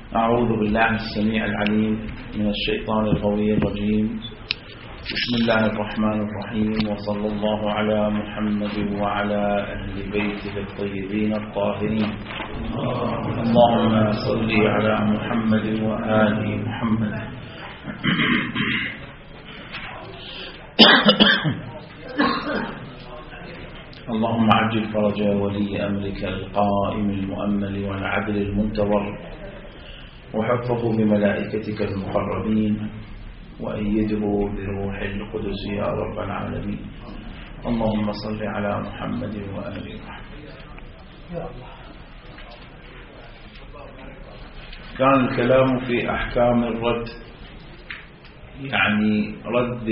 أعوذ بالله السميع العليم من الشيطان الغوي الرجيم. بسم الله الرحمن الرحيم، وصلى الله على محمد وعلى أهل بيته الطيبين الطاهرين. اللهم صل على محمد وآل محمد. اللهم عجل فرج ولي أمرك القائم المؤمل والعدل المنتظر، وحفظه بملائكتك المقربين، وأيده بروح القدس يا رب العالمين. اللهم صل على محمد وآل محمد. كان الكلام في أحكام الرد، يعني رد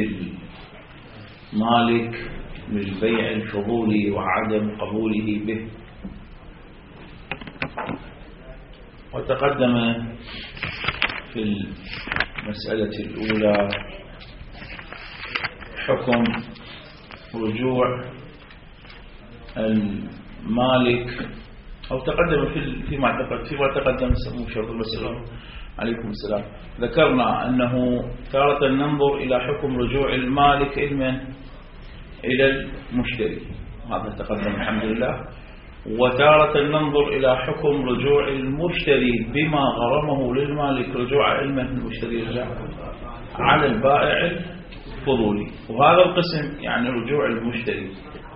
المالك بالبيع الفضولي وعدم قبوله به. وتقدم في المسألة الأولى حكم رجوع المالك، أو تقدم فيما تقدم سمو شرط المسألة. عليكم السلام. ذكرنا أنه تارة ننظر إلى حكم رجوع المالك إلى المشتري، هذا تقدم الحمد لله. وتارة ننظر إلى حكم رجوع المشتري بما غرمه للمالك رجوع المشتري على البائع الفضولي. وهذا القسم يعني رجوع المشتري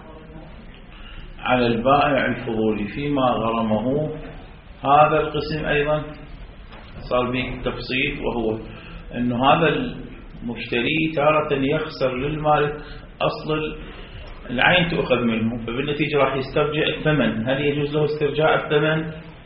على البائع الفضولي فيما غرمه، هذا القسم أيضا صار به تفصيل، وهو أنه هذا المشتري تارة يخسر للمالك أصل العين تؤخذ منه، فبالنتيجة راح يسترجع الثمن. هل يجوز له استرجاع الثمن؟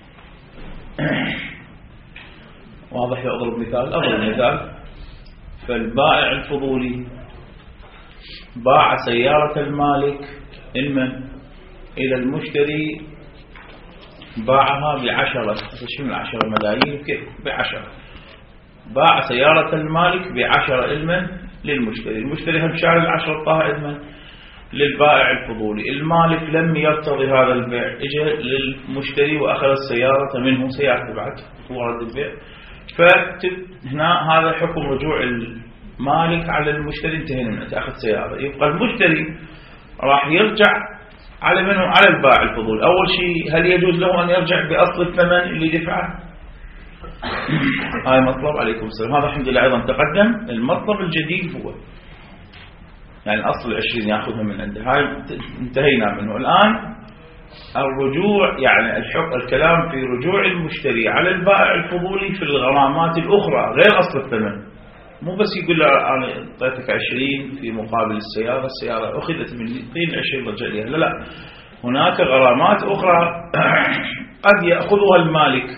واضح؟ أضرب مثال. فالبائع الفضولي باع سيارة المالك إلى المشتري، باعها ب10 ملايين، كيف ب10. باع سيارة المالك ب10 للمشتري. المشتري هم شاري 10 طاها للبائع الفضولي. المالك لم يرتضي هذا البيع، اجى للمشتري واخذ السيارة منه، سيارته بعد ورد البيع. فهنا هذا حكم رجوع المالك على المشتري، انتهينا من تاخذ سيارة. يبقى المشتري راح يرجع على منه؟ على البائع الفضولي. اول شيء، هل يجوز له ان يرجع باصل الثمن اللي دفعه؟ هاي مطلب. عليكم السلام. هذا الحمد لله ايضا تقدم. المطلب الجديد هو يعني الأصل 20 يأخذها من عنده، هاي انتهينا منه. الآن الرجوع، يعني الكلام في رجوع المشتري على البائع الفضولي في الغرامات الأخرى غير أصل الثمن. مو بس يقول له أنا أعطيتك 20 في مقابل السيارة أخذت مني 20 رجع لها. لا، هناك غرامات أخرى قد يأخذها المالك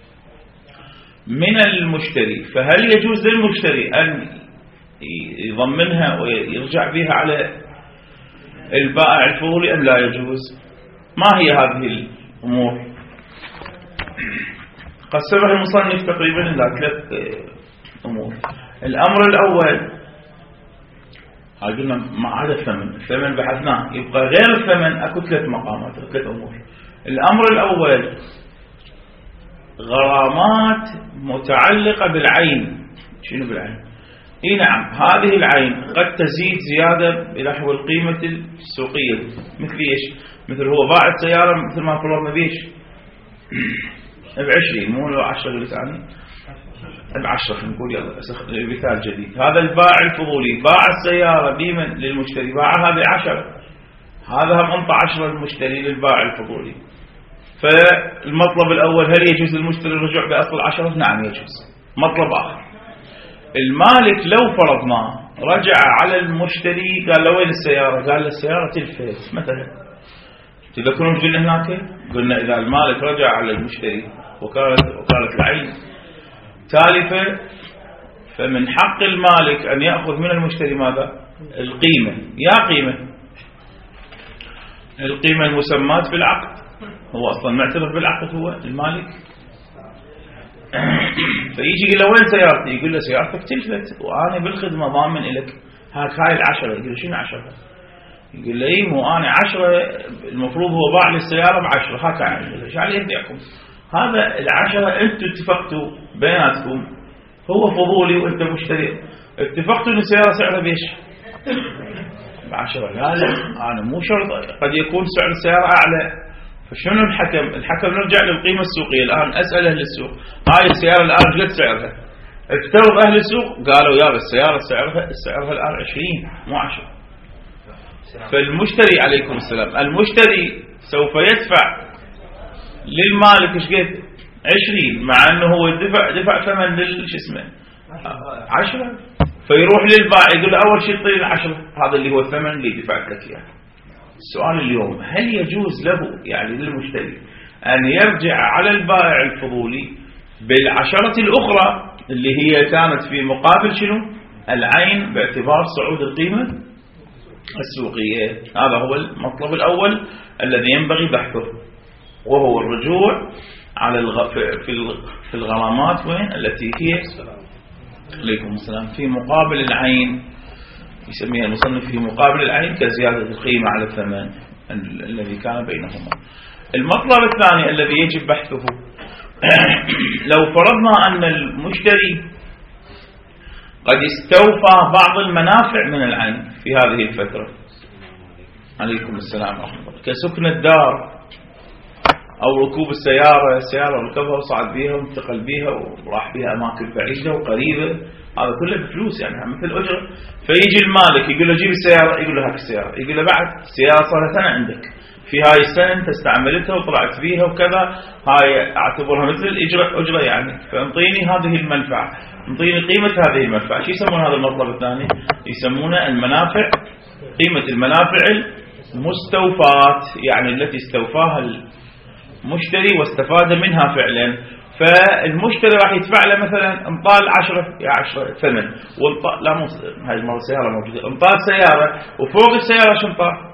من المشتري، فهل يجوز للمشتري أن يضمنها ويرجع بها على البائع الفضولي أم لا يجوز؟ ما هي هذه الأمور؟ قسمها المصنف تقريبا إلى 3 أمور. الأمر الأول، قلنا ما عدا الثمن بحثناه، يبقى غير الثمن أكو 3 مقامات، 3 أمور. الأمر الأول غرامات متعلقة بالعين. شنو بالعين؟ اي نعم، هذه العين قد تزيد زيادة بنحو القيمة السوقية. مثل ايش؟ مثل هو باع السيارة مثل ما فرضنا بيش ب20، مو 10 اللي ثاني ب10، نقول يلا مثال جديد. هذا البائع الفضولي باع السيارة بمن؟ للمشتري، باعها ب10. هذا هم انطى 10 المشتري للبائع الفضولي. فالمطلب الأول، هل يجوز للمشتري الرجوع بأصل 10؟ نعم يجوز. مطلب آخر، المالك لو فرضنا رجع على المشتري، قال له وين السيارة؟ قال له السيارة تلفت مثلا. تذكرون قلنا هناك؟ قلنا إذا المالك رجع على المشتري وكانت العين تالفة، فمن حق المالك أن يأخذ من المشتري ماذا؟ القيمة. يا القيمة المسمات في العقد. هو أصلا معترف بالعقد هو المالك. فيجي يقول له وين سيارتي؟ يقول له سيارتك تلفت وأنا بالخدمة ضامن لك هاي 10. يقول له شنو 10؟ يقول له اي مو انا 10 المفروض هو باع لي السياره ب10 هاك ايش عليه يبيعكم؟ هذا 10 أنتم اتفقتوا بيناتكم، هو فضولي وأنت مشتري، اتفقتوا أن السيارة سعرها بيش 10. لا أنا مو شرط، قد يكون سعر السيارة أعلى. فشنو الحكم نرجع للقيمة السوقية. الآن أسأل أهل السوق هاي السيارة الآن قد سعرها؟ افترض أهل السوق قالوا يا السيارة سعرها الآن 20 مو 10. فالمشتري عليكم السلام، المشتري سوف يدفع للمالك ايش قد 20، مع انه هو دفع ثمن شو اسمه 10. فيروح للبائع يقول له اول شيء طيب 10، هذا اللي هو الثمن اللي دفعت لك اياه. السؤال اليوم هل يجوز له يعني للمشتري ان يرجع على البائع الفضولي بالعشرة الاخرى اللي هي كانت في مقابل شنو العين باعتبار صعود القيمة السوقية؟ هذا هو المطلب الأول الذي ينبغي بحثه، وهو الرجوع على في الغرامات وين التي هي عليكم السلام في مقابل العين، يسميها المصنف في مقابل العين كزيادة القيمة على الثمن الذي كان بينهما. المطلب الثاني الذي يجب بحثه لو فرضنا أن المشتري قد استوفى بعض المنافع من العين في هذه الفترة، عليكم السلام ورحمة الله، كسكن الدار أو ركوب السيارة ركبها وصعد بها وانتقل بها وراح بها أماكن بعيدة وقريبة، هذا كله بفلوس يعني مثل أجرة. فيجي المالك يقول له جيب السيارة، يقول له هاك السيارة، يقول له بعد السيارة صار سنة عندك، في هاي السنة أنت استعملتها وطلعت بيها وكذا، هاي أعتبرها مثل أجرة يعني، فانطيني هذه المنفعة، انطيني قيمة هذه المنفعة. شو يسمون هذا المطلب الثاني؟ يسمونه المنافع، قيمة المنافع المستوفاة، يعني التي استوفاها المشتري واستفاد منها فعلا. فالمشتري راح يدفع له مثلا انطال 10 ثمن، لا مو هاي المرة سيارة موجودة، انطال سيارة وفوق السيارة شنطة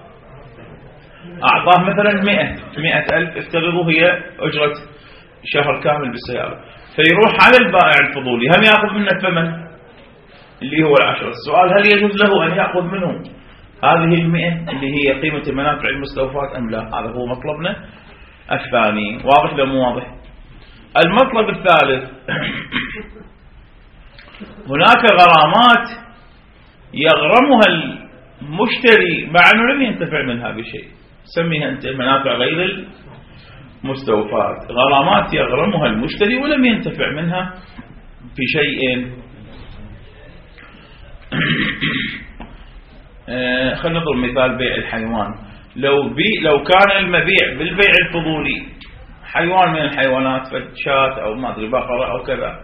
أعطاه مثلا 100,000 افترضوا هي أجرة شهر كامل بالسيارة، فيروح على البائع الفضولي هم يأخذ منه الثمن اللي هو 10. السؤال هل يجوز له أن يأخذ منه هذه 100 اللي هي قيمة المنافع المستوفاة أم لا؟ هذا هو مطلبنا الثاني. واضح ولا مو واضح؟ المطلب الثالث هناك غرامات يغرمها المشتري مع أنه لم ينتفع منها بشيء، سميها أنت منافع غير المستوفاة، غرامات يغرمها المشتري ولم ينتفع منها بشيء. خلينا نضرب مثال بيع الحيوان. لو كان المبيع بالبيع الفضولي حيوان من الحيوانات، شاة أو ما أدري بقرة أو كذا،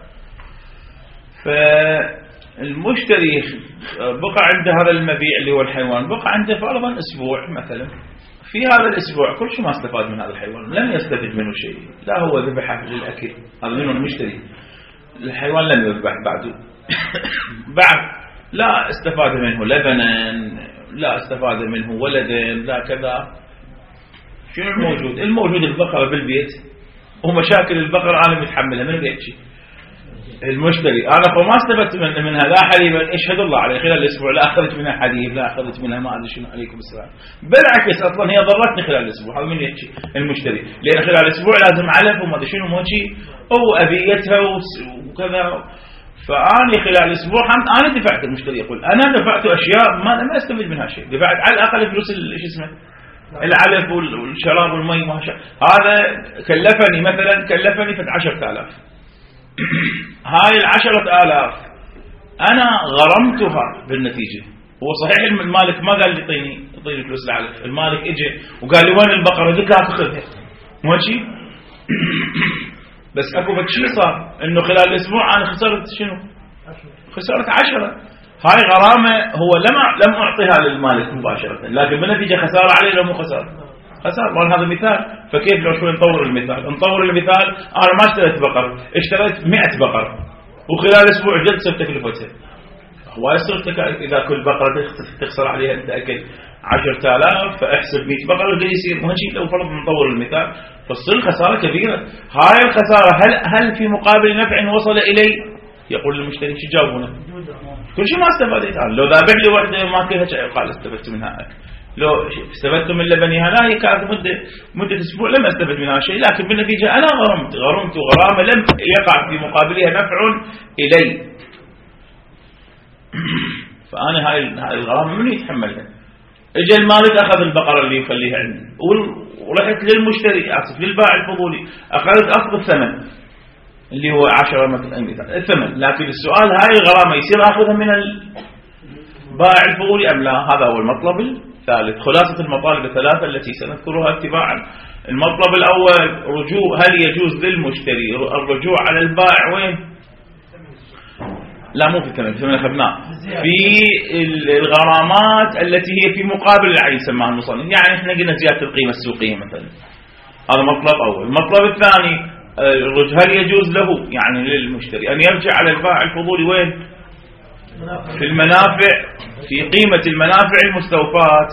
فالمشتري بقى عنده هذا المبيع اللي هو الحيوان، بقى عنده فرضا أسبوع مثلا، في هذا الأسبوع كل شيء ما استفاد من هذا الحيوان، لم يستفد منه شيء، لا هو ذبحه للأكل، هذا منه المشتري، الحيوان لم يذبح بعده بعد لا استفاد منه لبنا، لا استفاد منه ولدا، لا كذا. شنو الموجود؟ الموجود البقرة بالبيت ومشاكل البقرة أنا متحملها، من بيحكي المشتري أنا فما استفدت منها لا حليبا اشهد الله عليه خلال الأسبوع، لا أخذت منها حليب، لا أخذت منها ما أدري شنو، عليكم السلام، بالعكس أصلا هي ضرتني خلال الأسبوع. هذا من يحكي المشتري، لأن خلال الأسبوع لازم علف وما أدري شنو موجي أو أبيتها وكذا، فأنا خلال الأسبوع أنا دفعت. المشتري يقول أنا دفعت أشياء ما أستفيد منها شيء، دفعت على الأقل فلوس إيش اسمه العلف والشراب والمي ما شاء، هذا كلفني مثلا كلفني 10,000 هاي 10,000 أنا غرمتها بالنتيجة. هو صحيح المالك ما قال لي يعطيني فلوس العلف، المالك إجي وقال لي وين البقرة، قلت له تأخذها مو شيء بس أكو بشيء صار إنه خلال الأسبوع أنا خسرت شنو؟ خسرت 10. هاي غرامة هو لم أعطيها للمالك مباشرة، لكن بالنتيجة خسارة عليه لو مو خسارة؟ خسارة. هذا مثال. فكيف لو شوي نطور المثال أنا ما اشتريت بقر، اشتريت 100 بقر وخلال أسبوع جد صرت تكلفتها، هو يصير إذا كل بقرة تخسر عليها أنت أكل 10,000 فاحسب 100 بقرة قد يصير ماشي. لو فرض نطور المثال فتصير خسارة كبيرة. هاي الخسارة هل في مقابل نفع وصل إلي؟ يقول المشتري شو جاوبونه؟ كل شيء ما استفادت. لو ذابح لي وحده ما كلها قال استفدت منها لو استفدتم من لبنها لا، هي كانت مدة أسبوع لم أستفد منها شيء، لكن بالنتيجة أنا غرمت غرامة لم يقع في مقابلها نفع إلي، فأنا هاي الغرامة من يتحملها؟ اجى المالك أخذ البقرة اللي يخليها عندي ورحت للمشتري للبائع الفضولي أخذ الثمن اللي هو 10 مثلا الثمن، لكن السؤال هاي الغرامة يصير أخذها من البائع الفضولي أم لا؟ هذا هو المطلب الثالث. خلاصة المطالب الثلاثة التي سنذكرها اتباعا: المطلب الأول هل يجوز للمشتري الرجوع على البائع وين؟ لا، مو في الثمن أخذناه، في الغرامات التي هي في مقابل العين سماها المصنف، يعني احنا قلنا زيادة القيمة السوقية مثلا، هذا مطلب أول. المطلب الثاني هل يجوز له يعني للمشتري أن يرجع على البائع الفضولي وين؟ في المنافع، في قيمة المنافع المستوفاة.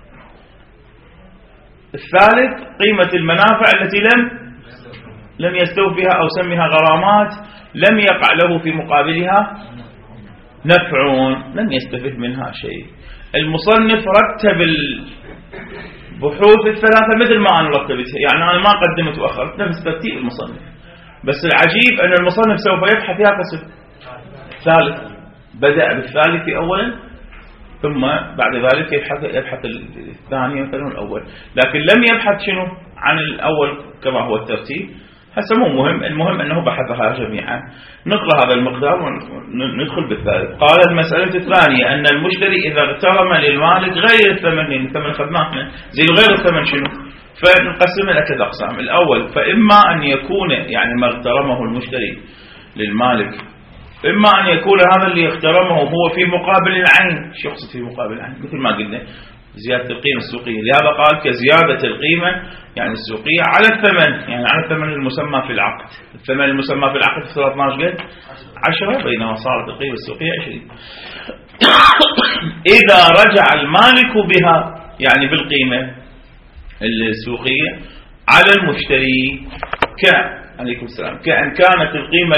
الثالث قيمة المنافع التي لم يستوفيها أو سميها غرامات لم يقع له في مقابلها نفع، لم يستفد منها شيء. المصنف رتب البحوث الثلاثة مثل ما أنا رتبتها، يعني أنا ما قدمت وأخرت، نفس ترتيب المصنف، بس العجيب أن المصنف سوف يبحث يا قسم ثالث، بدأ بالثالث أولا ثم بعد ذلك يبحث الثاني مثلا الأول، لكن لم يبحث شنو عن الأول كما هو الترتيب. هسه مو مهم، المهم أنه بحثها جميعا. نقرأ هذا المقدار وندخل بالثالث. قال: المسألة الثانية أن المشتري إذا اغترم للمالك غير الثمن، الثمن خدناه زي غير الثمن شنو؟ فنقسم إلى 3 أقسام. الأول فإما أن يكون يعني ما اغترمه المشتري للمالك، إما أن يكون هذا اللي اغترمه هو في مقابل العين. شو يقصد في مقابل العين؟ مثل ما قلنا زيادة القيمة السوقية، لهذا قال كزيادة القيمة يعني السوقية على الثمن، يعني على الثمن المسمى في العقد. الثمن المسمى في العقد في 12 قد 10، بينما صارت القيمة السوقية 20. إذا رجع المالك بها يعني بالقيمة السوقية على المشتري عليكم السلام، كأن كانت القيمة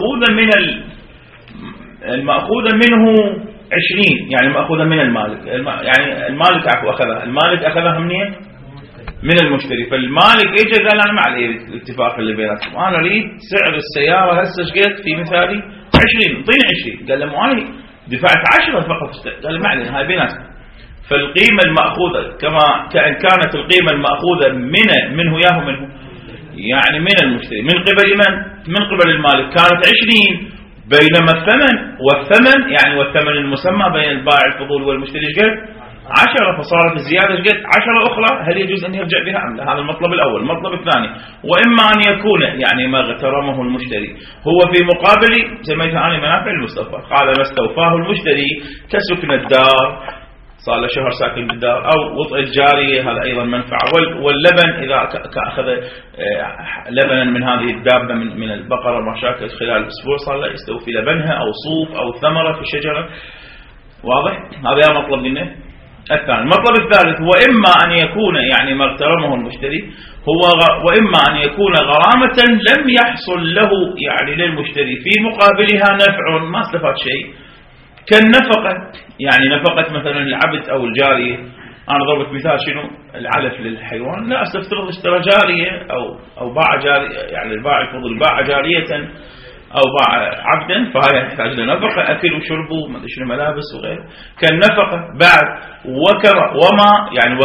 المأخوذة منه 20، يعني مأخوذة من المالك، يعني المالك أخذها، المالك أخذها من المشتري. فالمالك إجا قال أنا ما علي الاتفاق اللي بيناتكم، أنا أريد سعر السيارة هسه شقد في مثالي 20، اعطيني 20. قال له مو أنا دفعت 10 فقط، قال ما علينا هاي بيناتكم. فالقيمة المأخوذة كأن كانت القيمة المأخوذة منه يعني من المشتري من قبل المالك كانت 20، بينما الثمن يعني والثمن المسمى بين البائع الفضول والمشتري قد 10، فصارت الزيادة قد 10 أخرى. هل يجوز أن يرجع بها أم لا؟ هذا المطلب الأول. المطلب الثاني وإما أن يكون يعني ما اغترمه المشتري هو في مقابل سميتها أنا منافع المستوفى. قال ما استوفاه المشتري كسكن الدار، صار له شهر ساكن بالدار، أو وطء الجارية هذا أيضا منفعة، واللبن إذا أخذ لبنا من هذه الدابة من البقرة ما شاكل خلال أسبوع صار له يستوفي لبنها أو صوف أو ثمرة في الشجرة. واضح؟ هذا مطلب منه الثاني. المطلب الثالث وإما أن يكون يعني ما اغترمه المشتري وإما أن يكون غرامة لم يحصل له يعني للمشتري في مقابلها نفع، ما استفاد شيء، كالنفقة، يعني نفقة مثلا العبد أو الجارية. أنا ضربت مثال شنو العلف للحيوان، لا أستفترض اشترى جارية أو باع جارية، يعني الباع الفضل باع جارية أو باع عبدا، فهذا يحتاج لنفقة، أكل وشرب وما شنو ملابس وغيره. كالنفقة بعد وما يعني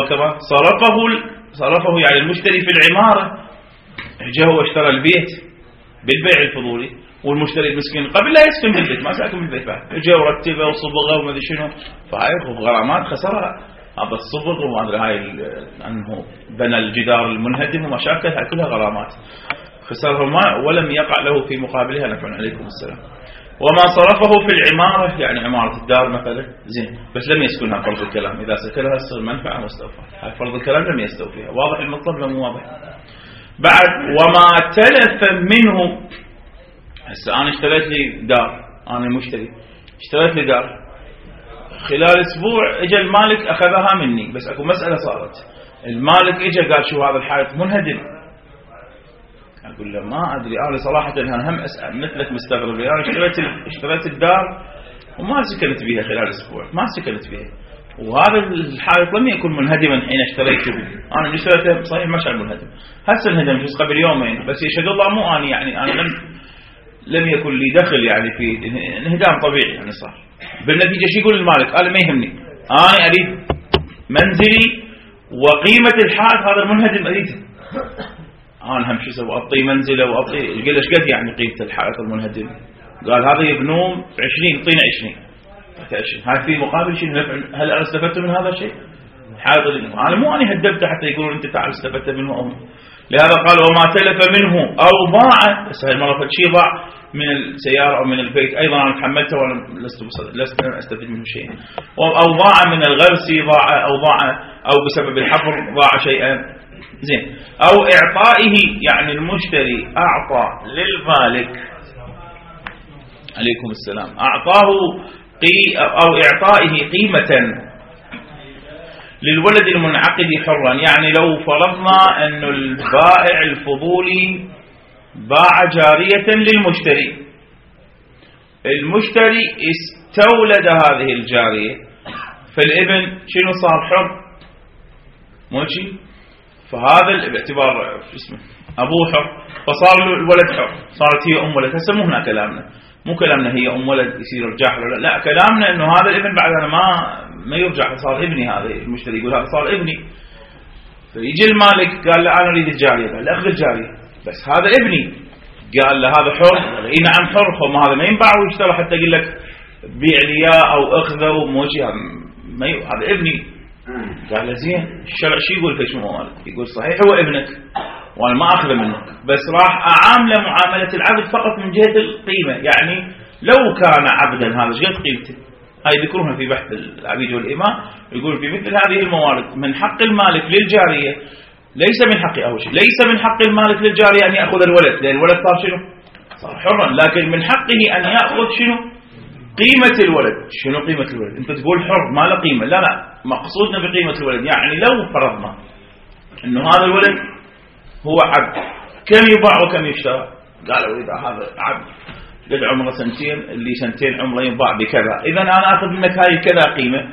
صرفه يعني المشتري في العمارة، جاء هو اشترى البيت بالبيع الفضولي، والمشتري المسكين قبل لا يسكن بالبيت ما ساكن بالبيت بعد، جاء ورتبه وصبغه وما ادري شنو، فهاي غرامات خسرها. هذا الصبغ وما ادري هاي انه بنى الجدار المنهدم ومشاكل، هاي كلها غرامات خسرها ولم يقع له في مقابلها نفع. عليكم السلام. وما صرفه في العمارة يعني عمارة الدار مثلا زين بس لم يسكنها فرض الكلام، إذا سكنها تصير منفعة مستوفى، هاي فرض الكلام لم يستوفيها. واضح المطلب ولا مو واضح؟ بعد وما تلف منه، هسه أنا اشتريت لي دار، أنا مشتري اشتريت لي دار، خلال أسبوع اجى المالك أخذها مني، بس أكو مسألة صارت، المالك اجى قال شو هذا الحائط منهدم، أقول له ما أدري أنا صراحة أنا هم أسأل مثلك مستغرب، أنا اشتريت الدار وما سكنت بيها خلال أسبوع، ما سكنت بيها، وهذا الحائط لم يكن منهدما حين اشتريته. أنا اشتريته صحيح ما كان منهدم، هسه انهدم جزء قبل يومين، بس يشهد الله مو أنا يعني أنا لم يكن لي دخل يعني في انهدام طبيعي يعني صار. بالنتيجة شو يقول المالك؟ قال ما يهمني، أنا أريد منزلي وقيمة الحائط هذا المنهدم أريده. أنا هم شو أسوي؟ أعطي منزله وأعطي قال إيش قد يعني قيمة الحائط المنهدم؟ قال هذا يبنون 20 يعطينا 20. هاي في مقابل شيء، هل أنا استفدت من هذا الشيء؟ حائط أنا مو أنا هدبته حتى يقولون أنت تعال استفدت منه أو. لهذا قال وما تلف منه أو ضاع. بس هالمرة فشي ضاع من السيارة أو من البيت أيضا أنا تحملته وأنا لست أستفيد منه شيء. أو ضاع من الغرس ضاع أو بسبب الحفر ضاع شيئا زين. أو إعطائه يعني المشتري أعطى للمالك عليكم السلام أعطاه أو إعطائه قيمة للولد المنعقد حرا. يعني لو فرضنا أن البائع الفضولي باع جارية للمشتري، المشتري استولد هذه الجارية، فالابن شنو صار؟ حر موشي. فهذا باعتبار اسمه أبوه حر، فصار له الولد حر، صارت هي أم ولد. هسه مو هنا كلامنا، مو كلامنا هي أم ولد يصير يرجع له، لا كلامنا إنه هذا الابن بعد أنا ما يرجع، صار ابني. هذا المشتري يقول هذا صار ابني. فيجي المالك قال له أنا أريد الجارية، قال له أخذ الجارية بس هذا ابني. قال له هذا حر؟ إي نعم حر. ما هذا ما ينباع ويشترى حتى يقول لك بيع لي إياه أو أخذه وموجي، هذا ابني. قال له زين الشرع شو يقول في شنو مالك؟ يقول صحيح هو ابنك وانا ما اخذه منك، بس راح اعامله معامله العبد فقط من جهه القيمه. يعني لو كان عبدا هذا ايش قد قيمته؟ هاي ذكرونها في بحث العبيد والاماء. يقول في مثل هذه الموارد من حق المالك للجاريه، ليس من حق اول شيء، ليس من حق المالك للجاريه ان ياخذ الولد، لان الولد صار شنو؟ صار حرا. لكن من حقه ان ياخذ شنو؟ قيمة الولد. شنو قيمة الولد؟ انت تقول حر ما له قيمة، لا مقصودنا بقيمة الولد يعني لو فرضنا انه هذا الولد هو عبد، كم يباع وكم يشترى؟ قالوا اذا هذا عبد قد عمره سنتين، اللي سنتين عمره ينباع بكذا، اذا انا اخذ منك هاي كذا قيمة.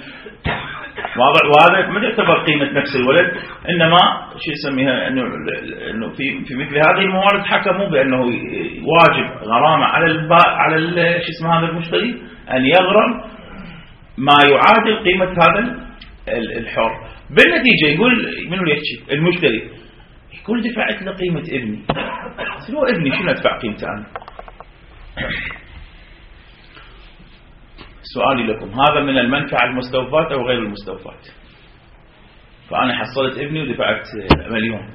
وهذا ما يعتبر قيمة نفس الولد، انما شو يسميها انه في مثل هذه الموارد حكموا بانه واجب غرامة على شو اسمه هذا المشتري ان يغرم ما يعادل قيمة هذا الحر. بالنتيجة يقول منو اللي يحكي؟ المشتري يقول دفعت له قيمة ابني. هو ابني شنو ادفع قيمته انا؟ سؤالي لكم، هذا من المنفعة المستوفاة أو غير المستوفاة؟ فأنا حصلت ابني ودفعت 1,000,000.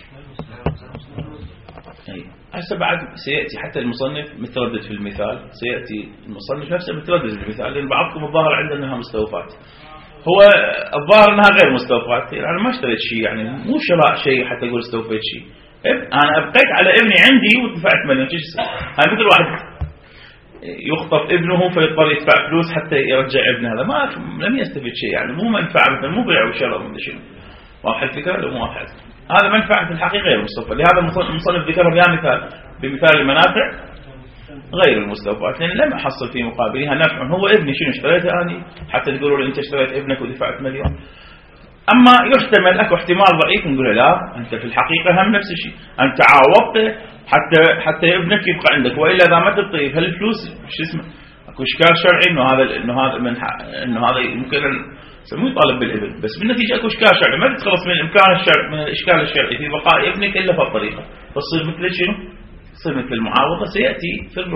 هسه بعد سيأتي حتى المصنف متردد في المثال، سيأتي المصنف نفسه متردد في المثال، لأن بعضكم الظاهر عنده أنها مستوفاة. هو الظاهر أنها غير مستوفاة. أنا ما اشتريت شيء، يعني مو شراء شيء حتى أقول استوفيت شيء. أنا أبقيت على ابني عندي ودفعت 1,000,000. هاي مثل واحد يخطف ابنه فيضطر يدفع فلوس حتى يرجع ابنه، هذا ما لم يستفيد شيء، يعني مو منفعة، مثلا مو بيع وشراء من شيء. واضح الفكرة لو مو واضح؟ هذا منفعة في الحقيقة غير مستوفى. لهذا المصنف ذكرها بها بمثال المنافع غير المستوفاة، لأن لم أحصل في مقابلها نفع. هو ابني شنو اشتريته أنا حتى تقولوا لي أنت اشتريت ابنك ودفعت 1,000,000. أما يحتمل أكو احتمال ضعيف نقول لا أنت في الحقيقة هم نفس الشيء، أنت عاوضته حتى ابنك يبقى عندك، وإلا إذا ما تطيب هالفلوس شو اسمه اكو اشكال شرعي انه هذا ممكن مو يطالب بالابن، بس بالنتيجه اكو اشكال شرعي ما تتخلص من الامكان الشرعي من الاشكال الشرعي في بقاء ابنك الا بهالطريقه، تصير مثل شنو؟ تصير مثل المعاوضه. سياتي في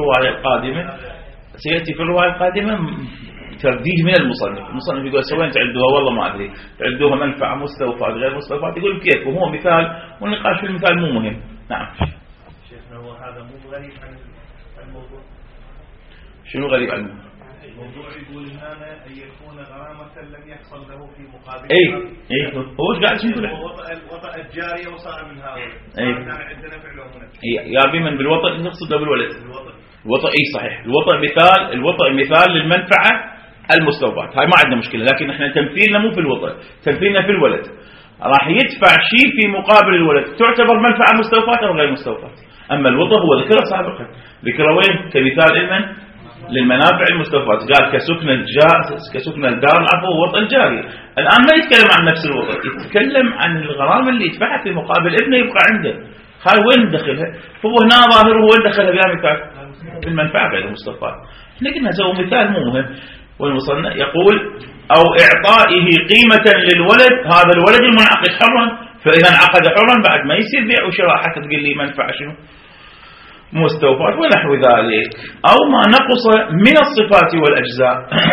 الروايه القادمه ترديد من المصنف يقول سوين تعدوها والله ما ادري، تعدوها منفعه مستوفاه غير مستوفاه، يقول كيف وهو مثال والنقاش في المثال مو مهم. نعم شيخنا، هو هذا مو غريب عن الموضوع؟ شنو غريب عنه؟ الموضوع يقول هنا أن يكون غرامة لم يحصل له في مقابل. اي هو ايش قاعد يقول؟ وطأ الجارية وصار من هذا. كان عندنا فعل هنا. يا بي من بالوطأ نقصد بالولد. الوطأ اي صحيح، الوطأ مثال للمنفعة المستوفاة، هاي ما عندنا مشكلة، لكن احنا تمثيلنا مو في الوطأ، تمثيلنا في الولد. راح يدفع شيء في مقابل الولد، تعتبر منفعة مستوفاة أو غير مستوفاة. أما الوطأ هو ذكره سابقا، ذكره وين؟ كمثال المن للمنافع المستوفاة. قال كسكن الدار العفو وطن جاري. الآن ما يتكلم عن نفس الوطن، يتكلم عن الغرامة اللي يدفعها في مقابل ابنه يبقى عنده. هاي وين دخلها؟ هو هنا ظاهره وين دخلها بها مثال المنفعة غير المستوفاة. احنا قلنا سووا مثال مو مهم. والمصنف يقول أو إعطائه قيمة للولد، هذا الولد المنعقد حرا، فإذا انعقد حرا بعد ما يصير بيع وشراء حتى تقول لي منفعة شنو مستوفات ونحو ذلك. أو ما نقص من الصفات والأجزاء.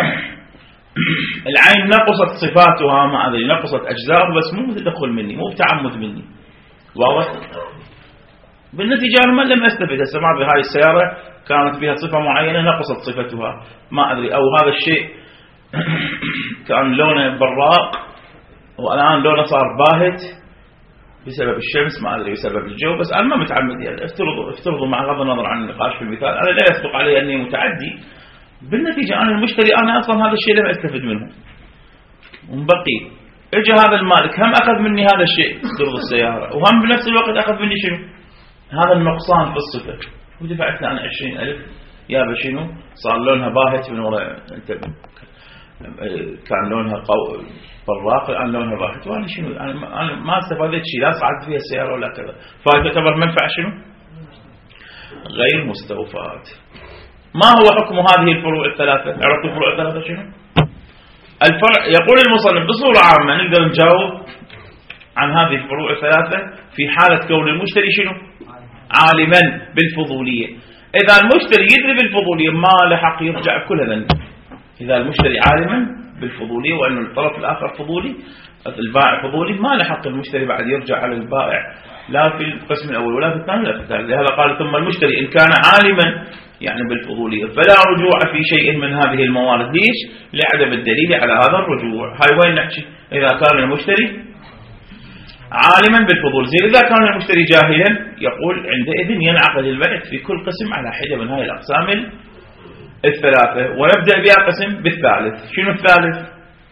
العين نقصت صفاتها، ما أدري نقصت أجزاء، بس مو تدخل مني، مو بتعمد مني، واضح؟ بالنتيجة أنا لم أستفد. هسه ما بهاي السيارة كانت فيها صفة معينة نقصت صفتها، ما أدري، أو هذا الشيء كان لونه براق والآن لونه صار باهت بسبب الشمس، ما أدري بسبب الجو، بس أنا ما متعمد. يعني افترضوا مع غض النظر عن النقاش في المثال، أنا لا يصدق علي أني متعدي. بالنتيجة أنا المشتري أنا أصلا هذا الشيء لم أستفد منه ومبقي. إجا هذا المالك هم أخذ مني هذا الشيء افترض السيارة، وهم بنفس الوقت أخذ مني شنو هذا النقصان في الصفة، ودفعت له أنا 20,000 يابا شنو صار لونها باهت من وراء. أنت كان لونها براق الآن لونها باهت، وأنا شنو أنا ما استفادت شيء، لا صعدت فيها السيارة ولا كذا، فهي تعتبر منفعة شنو غير مستوفات. ما هو حكم هذه الفروع الثلاثة؟ عرفتوا الفروع الثلاثة شنو؟ الفرع يقول المصنف بصورة عامة نقدر نجاوب عن هذه الفروع الثلاثة في حالة كون المشتري شنو عالما بالفضولية. إذا المشتري يدري بالفضولية ما له حق يرجع بكل هذا. إذا المشتري عالما بالفضولية وأن الطرف الآخر فضولي، البائع فضولي، ما له حق المشتري بعد يرجع على البائع لا في القسم الأول ولا في الثاني ولا في الثالث. لهذا قال ثم المشتري إن كان عالما يعني بالفضولية فلا رجوع في شيء من هذه الموارد. ليش؟ لعدم الدليل على هذا الرجوع. هاي وين نحكي؟ إذا كان المشتري عالما بالفضول. زين إذا كان المشتري جاهلا يقول عندئذ ينعقد البيع في كل قسم على حدة من هاي الأقسام الثلاثة. ونبدأ بها قسم بالثالث. شنو الثالث؟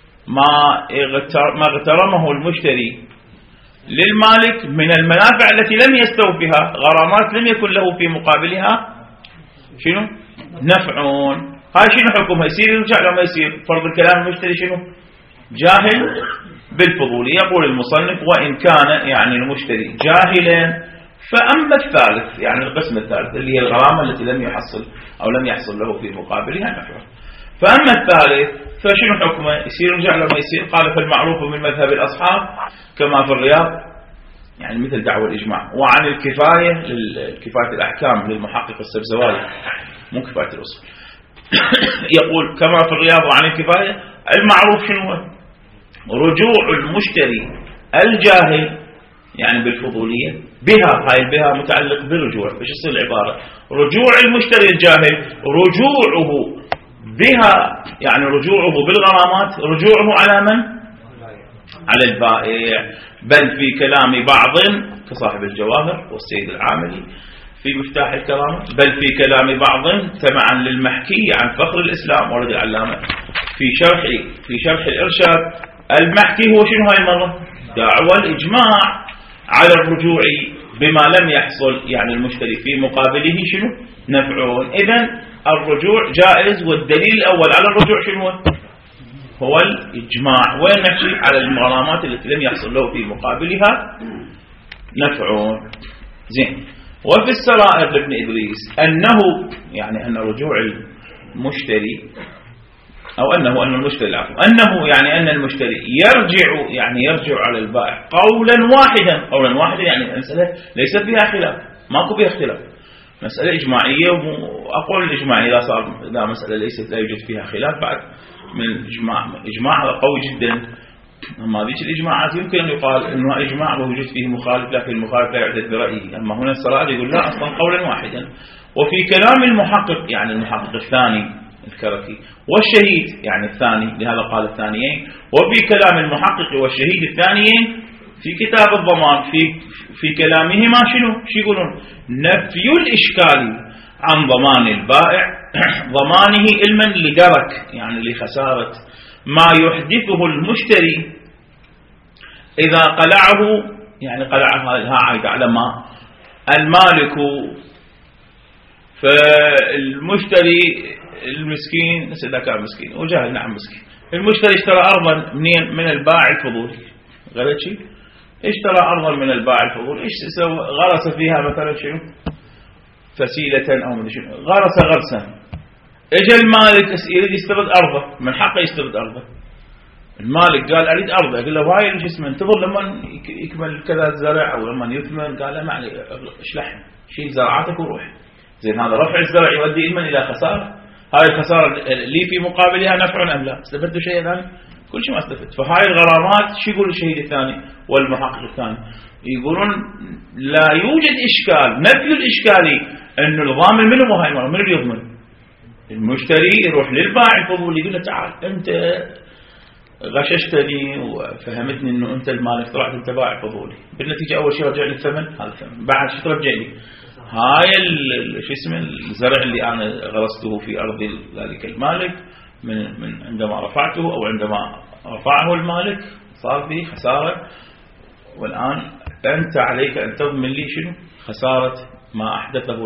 ما اغترمه المشتري للمالك من المنافع التي لم يستوفها، غرامات لم يكن له في مقابلها شنو نفعون. هاي شنو حكمها؟ يصير يرجع لو ما يصير؟ فرض الكلام المشتري شنو جاهل بالفضول. يقول المصنف وإن كان يعني المشتري جاهلا فأما الثالث يعني القسم الثالث اللي هي الغرامة التي لم يحصل أو لم يحصل له في مقابلها نفع. فأما الثالث فشنو حكمه؟ يصير يرجع لو ما يصير؟ قال فالمعروف من مذهب الأصحاب كما في الرياض يعني مثل دعوى الإجماع. وعن الكفاية كفاية الأحكام للمحقق السبزواري مو كفاية الأصول يقول كما في الرياض وعن الكفاية المعروف شنو هو؟ رجوع المشتري الجاهل يعني بالفضولية بها. هاي بها متعلق بالرجوع. ايش يصير العبارة؟ رجوع المشتري الجاهل رجوعه بها يعني رجوعه بالغرامات رجوعه على من؟ على البائع. بل في كلام بعض كصاحب الجواهر والسيد العاملي في مفتاح الكرامة، بل في كلام بعض تبعا للمحكي عن فخر الإسلام ولد العلامة في شرح الإرشاد. المحكي هو شنو هاي المرة؟ دعوى الإجماع على الرجوع بما لم يحصل يعني المشتري في مقابله شنو نفعون. إذن الرجوع جائز. والدليل الأول على الرجوع شنو هو الإجماع. وين نحكي؟ على الغرامات التي لم يحصل له في مقابلها نفعون. زين. وفي السرائر لابن إدريس أنه يعني أن رجوع المشتري أو أن المشتري العفو أنه يعني أن المشتري يرجع على البائع قولا واحدا يعني المسألة ليس فيها خلاف، ماكو فيها اختلاف، مسألة إجماعية. وأقول الإجماعية إذا مسألة لا يوجد فيها خلاف بعد من إجماع قوي جدا. أما هذه الإجماعات يمكن أن يقال أنه إجماع ووجد فيه مخالف لكن المخالف لا يعتد برأيه. أما هنا السرائر يقول لا أصلا قولا واحدا. وفي كلام المحقق يعني المحقق الثاني الكركي والشهيد يعني الثاني لهذا قال الثانيين. وفي كلام المحقق والشهيد الثانيين في كتاب الضمان في كلامهما شنو يقولون؟ نفي الإشكال عن ضمان البائع ضمانه علما لدرك يعني لخسارة ما يحدثه المشتري إذا قلعه يعني قلعها عايد على ما المالك فالمشتري المسكين إذا كان مسكين وجاهل، نعم مسكين، المشتري اشترى أرضا من البائع الفضولي، غلط شيء، اشترى أرضا من البائع الفضولي، ايش سوى؟ غرس فيها مثلا شنو فسيلة أو من شنو، غرس غرسا، اجى المالك يريد يسترد أرضه، من حقه يسترد أرضه. المالك قال أريد أرضه، قال له هاي شو اسمه انتظر لما يكمل كذا الزرع أو لما يثمر، قال له ما عليه اشلح شيل زراعتك وروح. زين هذا رفع الزرع يؤدي إما إلى خسارة، هاي الخسارة لي في مقابلها نفع أم لا؟ استفدت شيء ثاني؟ كل شيء ما استفدت. فهاي الغرامات شو يقول الشهيد الثاني والمحقق الثاني؟ يقولون لا يوجد إشكال، نفي الإشكالي أنه الضامن منه وهاي المرة من اللي يضمن؟ المشتري يروح للبائع الفضولي يقول له تعال أنت غششتني وفهمتني أنه أنت المالك، طلعت أنت بائع فضولي، بالنتيجة أول شيء رجع لي الثمن، هذا الثمن بعد شو ترجع لي؟ هاي شو اسمه الزرع اللي أنا غرسته في أرض ذلك المالك من عندما رفعته أو عندما رفعه المالك صار فيه خسارة، والآن أنت عليك أن تضمن لي شنو خسارة ما أحدثه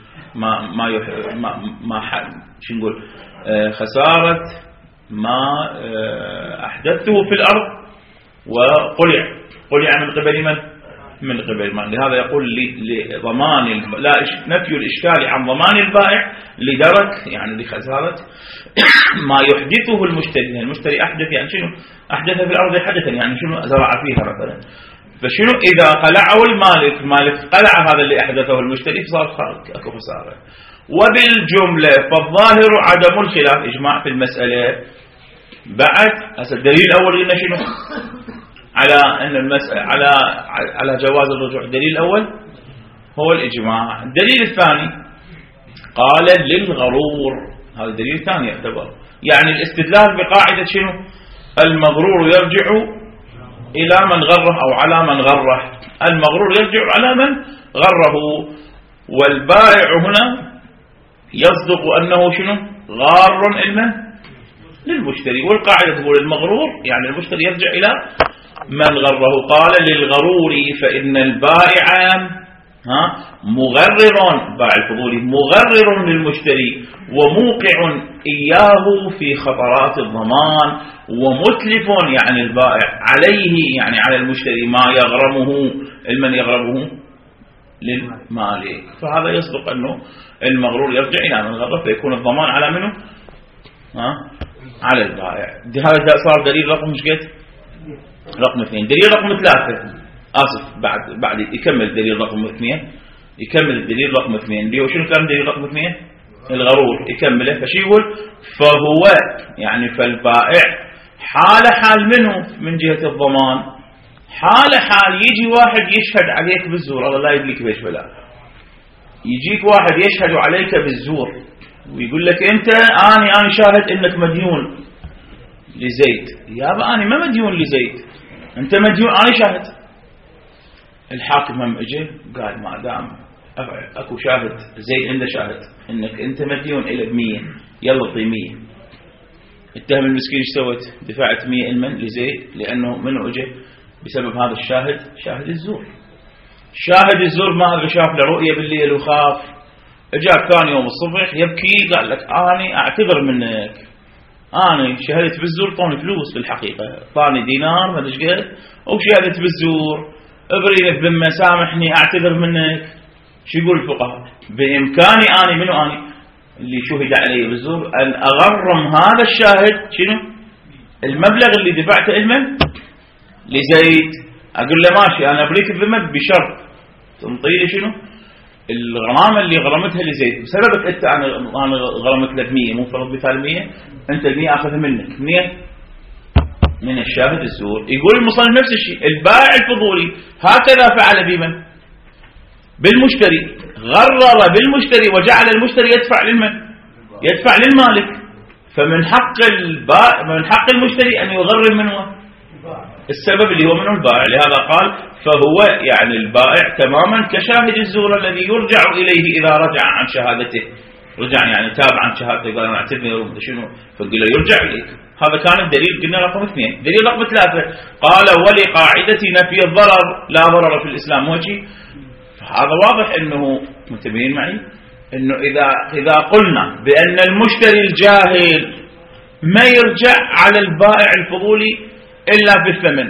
شو نقول خسارة ما أحدثته في الأرض وقلع من قبل من قبل من. لهذا يقول لضمان لا نفي الإشكال عن ضمان البائع لدرك يعني لخسارة ما يحدثه المشتري. المشتري أحدث يعني شنو أحدث في الأرض حدثا يعني شنو زرع فيها مثلا، فشنو إذا قلعه المالك قلع هذا اللي أحدثه المشتري فصار أكو خسارة. وبالجملة فالظاهر عدم الخلاف إجماع في المسألة. بعد هذا الدليل الأول قلنا شنو على أن المسألة على جواز الرجوع، الدليل الأول هو الإجماع. الدليل الثاني قال للغرور، هذا الدليل الثاني يعتبر يعني الاستدلال بقاعدة شنو المغرور يرجع إلى من غره أو على من غره، المغرور يرجع على من غره، والبائع هنا يصدق أنه شنو غار للمشتري، والقاعدة تقول المغرور يعني المشتري يرجع إلى من غره. قال للغرور فإن البائع مغرر، بائع الفضولي مغرر للمشتري وموقع إياه في خطرات الضمان، ومتلف يعني البائع عليه يعني على المشتري ما يغرمه، المن يغرمه للمالك. فهذا يصدق أنه المغرور يرجع إلى من غره فيكون الضمان على منه على البائع. هذا صار دليل رقم مش قد رقم 2. دليل رقم 3 آسف بعد يكمل دليل رقم 2، يكمل الدليل رقم 2 اللي هو شنو كان دليل رقم 2 الغرور يكمله. فشي يقول فهو يعني فالبائع حال منه من جهة الضمان، حال يجي واحد يشهد عليك بالزور، الله لا يبليك بيش بلا، يجيك واحد يشهد عليك بالزور ويقول لك انت انا شاهد انك مديون لزيد، يابا انا ما مديون لزيد، انت مديون، انا شاهد. الحاكم هم اجى قال ما دام اكو شاهد زيد عنده شاهد انك انت مديون الى ب100 يلا اعطي 100. اتهم المسكين ايش سوت؟ دفعت 100 المن لزيد لانه منو اجى بسبب هذا الشاهد، شاهد الزور. شاهد الزور ما ادري شاف له رؤيه بالليل وخاف، اجاك ثاني يوم الصبح يبكي قال لك انا اعتذر منك، انا شهدت بالزور طوني فلوس في الحقيقه، ثاني دينار ما ادري ايش قد وشهدت بالزور، ابرينك بما سامحني اعتذر منك. شو يقول الفقهاء؟ بامكاني انا منو انا اللي شهد علي بالزور ان اغرم هذا الشاهد شنو المبلغ اللي دفعته المن لزيد، اقول له ماشي انا ابريك الذمه بشرط تنطي لي شنو الغرامه اللي غرمتها لزيد بسببك انت، انا غرمت لك 100 مو فرض مثال 100، انت ال 100 اخذها منك من الشاهد الزور. يقول المصنف نفس الشيء، البائع الفضولي هكذا فعل بمن؟ بالمشتري، غرر بالمشتري وجعل المشتري يدفع للمالك، فمن حق المشتري ان يغرر منه السبب اللي هو منه البائع. لهذا قال فهو يعني البائع تماما كشاهد الزور الذي يرجع إليه إذا رجع عن شهادته، رجع يعني تاب عن شهادته قال أنا اعتذر شنو فقال له يرجع إليك. هذا كان الدليل قلنا رقم 2. دليل رقم 3 قال ولقاعدة نفي الضرر لا ضرر في الإسلام وجه. هذا واضح أنه منتبهين معي إنه إذا قلنا بأن المشتري الجاهل ما يرجع على البائع الفضولي إلا بالثمن،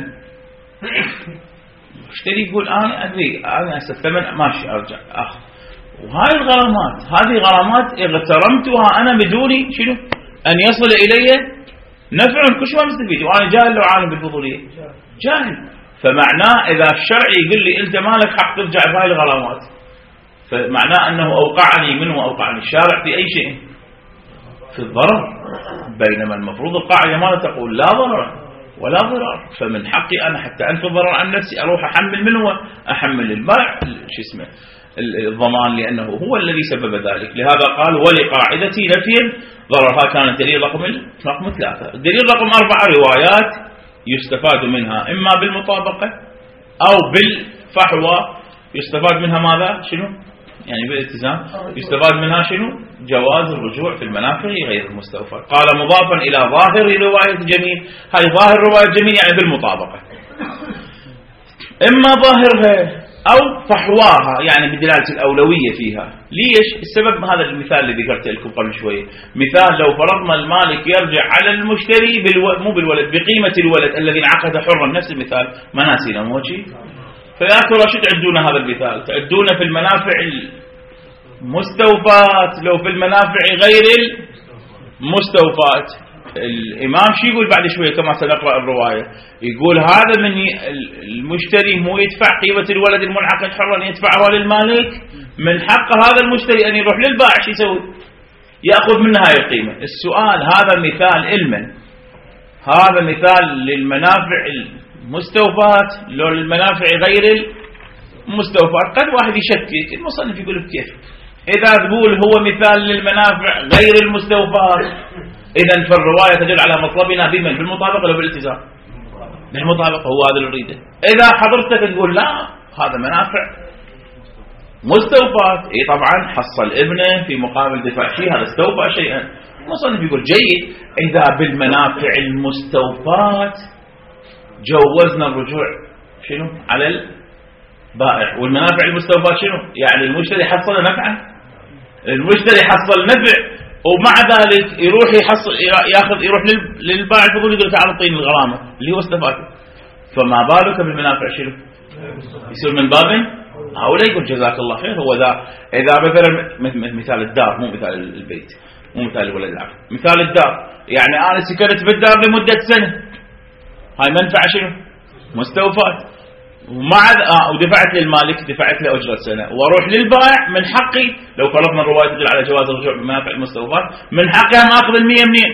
المشتري يقول أنا أدري أنا الثمن ماشي أرجع أخذ، وهاي الغرامات هذه غرامات اغترمتها أنا بدون شنو أن يصل إلي نفع، كل شيء ما مستفيد وأنا جاهل لو عالم بالفضولية جاهل. فمعناه إذا الشرع يقول لي أنت ما لك حق ترجع بهاي الغرامات، فمعناه أنه أوقعني منه وأوقعني الشارع في أي شيء في الضرر، بينما المفروض القاعدة ما تقول لا ضرر ولا ضرار، فمن حقي أنا حتى أنفي الضرر عن نفسي أروح أحمل منه وأحمل البائع شو اسمه الضمان، لأنه هو الذي سبب ذلك. لهذا قال ولقاعدتي نفي ضررها. كان الدليل رقم 3. الدليل رقم 4 روايات يستفاد منها إما بالمطابقة أو بالفحوى. يستفاد منها ماذا؟ شنو؟ يعني بالالتزام. يستفاد منها شنو؟ جواز الرجوع في المنافع غير المستوفى. قال مضافا إلى ظاهر رواية جميل. هاي ظاهر رواية جميل يعني بالمطابقة، إما ظاهرها أو فحواها يعني بدلالة الأولوية فيها. ليش؟ السبب هذا المثال اللي ذكرت لكم قبل شوية. مثال لو فرضنا المالك يرجع على المشتري مو بالولد، بقيمة الولد الذي انعقد حرا، نفس المثال ما ناسينا مو شيء. فيا ترى شو تعدون هذا المثال؟ تعدون في المنافع المستوفات لو في المنافع غير المستوفات. الإمام شو يقول بعد شوية كما سنقرأ الرواية؟ يقول هذا من المشتري مو يدفع قيمة الولد المنعقد حرا يدفعها للمالك، من حق هذا المشتري أن يروح للبائع شو يسوي؟ يأخذ منها هاي القيمة. السؤال هذا مثال علما، هذا مثال للمنافع المستوفات لو للمنافع غير المستوفات. قد واحد يشكك، المصنف يقول بكيف إذا تقول هو مثال للمنافع غير المستوفات إذن فالرواية تدل على مطلبنا بمن؟ بالمطابقة ولا بالالتزام؟ بالمطابقة، هو هذا اللي نريده. إذا حضرتك تقول لا هذا منافع مستوفات، طبعا حصل ابنه في مقابل دفاع شيء، هذا استوفى شيئا. المصنف يقول جيد، إذا بالمنافع المستوفات جوزنا الرجوع شنو على البائع، والمنافع المستوفات شنو؟ يعني المشتري حصل نفعا، المشتري حصل نفع ومع ذلك يروح يحصل يروح للبائع الفضولي يقول تعال اعطيني الغرامه اللي هو استفاد. فما بالك بالمنافع شنو؟ يصير من باب هؤلاء. يقول جزاك الله خير. هو اذا مثلا مثال الدار، مو مثال البيت، مو مثال الولد العفو، مثال الدار يعني انا سكنت بالدار لمده سنه، هاي منفعه شنو؟ مستوفات. ودفعت للمالك دفعت له أجرة سنة، واروح للبائع من حقي لو فرضنا الرواية تدل على جواز الرجوع بمنافع المستوفات، من حقي هم اخذ 100 منين؟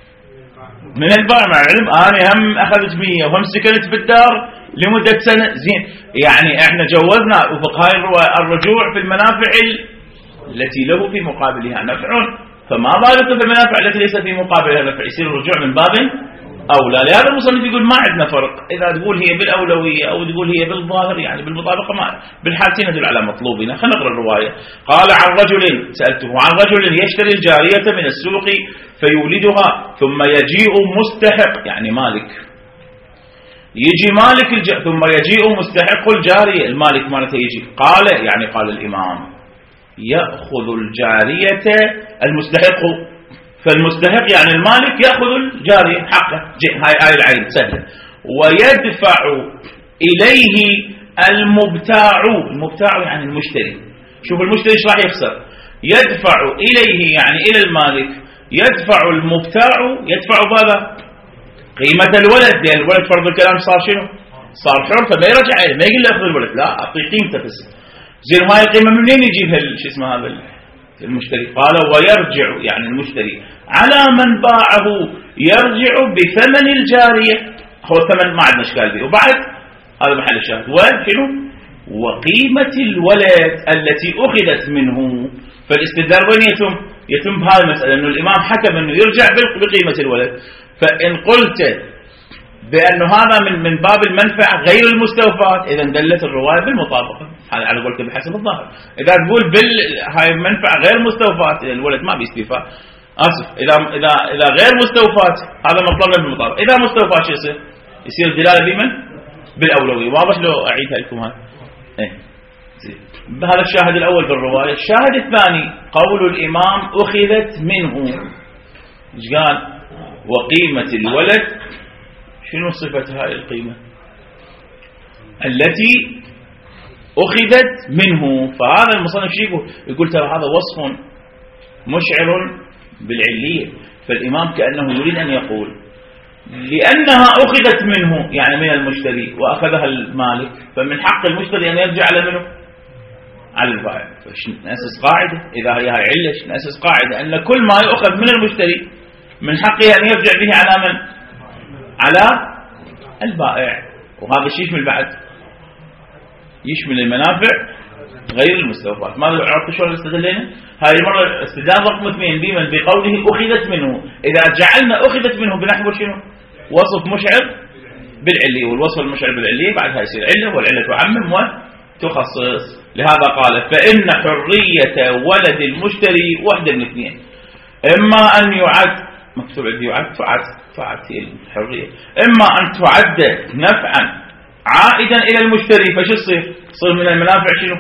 من البائع، مع العلم انا هم اخذت 100 وهم سكنت بالدار لمدة سنة. زين، يعني احنا جوزنا وفق هاي الرجوع في المنافع التي له في مقابلها نفع، فما بالك بالمنافع التي ليس في مقابلها نفع، يصير الرجوع من باب أولى. لهذا المصنف يقول ما عندنا فرق إذا تقول هي بالأولوية أو تقول هي بالظاهر، يعني بالمطابقة، ما بالحالتين يدل على مطلوبنا. خلينا نقرأ الرواية. قال عن رجل، سألته عن رجل يشتري الجارية من السوق فيولدها ثم يجيء مستحق، يعني مالك، يجي مالك ثم يجيء مستحق الجارية، المالك مالته يجي. قال يعني قال الإمام يأخذ الجارية المستحق، فالمستحق يعني المالك يأخذ الجارية حقه، هاي العين سهلة، ويدفع إليه المبتاع يعني المشتري. شوف المشتري ايش راح يخسر؟ يدفع إليه يعني إلى المالك، يدفع المبتاع يدفع ماذا؟ قيمة الولد، لأن الولد فرض الكلام صار شنو؟ صار حر، فما يرجع عليه، ما يقول له أخذ الولد، لا أعطيه قيمته بس. زين هاي القيمة منين يجيبها شو اسمه هذا المشتري؟ قال ويرجع يعني المشتري على من باعه، يرجع بثمن الجارية، هو الثمن ما عندنا اشكال به، وبعد هذا محل الشاهد وشنو؟ وقيمة الولد التي أخذت منه. فالاستدلال وين يتم بهذه المسألة، أنه الإمام حكم أنه يرجع بقيمة الولد. فإن قلت بأنه هذا من باب المنفعة غير المستوفات، إذا دلت الرواية بالمطابقة على قولك بحسب الظاهر. إذا تقول هاي المنفعة غير مستوفات، الولد ما بيستفاد، آسف، إذا غير مستوفات هذا مطلب بالمطابقة. إذا مستوفات شو يصير؟ الدلالة بمن؟ بالأولوية. واضح لو أعيدها لكم هاي؟ هذا الشاهد الأول بالرواية. الشاهد الثاني قول الإمام أخذت منه، إيش قال؟ وقيمة الولد، شنو صفة هاي القيمة التي أخذت منه؟ فهذا المصنف يقول ترى هذا وصف مشعر بالعلية. فالإمام كأنه يريد أن يقول لأنها أخذت منه يعني من المشتري وأخذها المالك، فمن حق المشتري أن يرجع على منه؟ على البائع. نأسس قاعدة إذا هي علة، نأسس قاعدة أن كل ما يؤخذ من المشتري من حقه أن يرجع به على من؟ على البائع. وهذا الشيء يشمل بعد، يشمل المنافع غير المستوفات. ما عرفت شلون استدلينا؟ هذه المرة استدلال رقم 2 بمن؟ بقوله أخذت منه. إذا جعلنا أخذت منه بنحو شنو؟ وصف مشعر بالعلية، والوصف المشعر بالعلية بعدها يصير علة، والعلة تعمم وتخصص. لهذا قال فإن حرية ولد المشتري واحدة من اثنين، إما أن يعد، مكتوب عندي يعد، تعد هي الحرية، إما أن تعد نفعا عائدا إلى المشتري، فشو تصير من المنافع شنو؟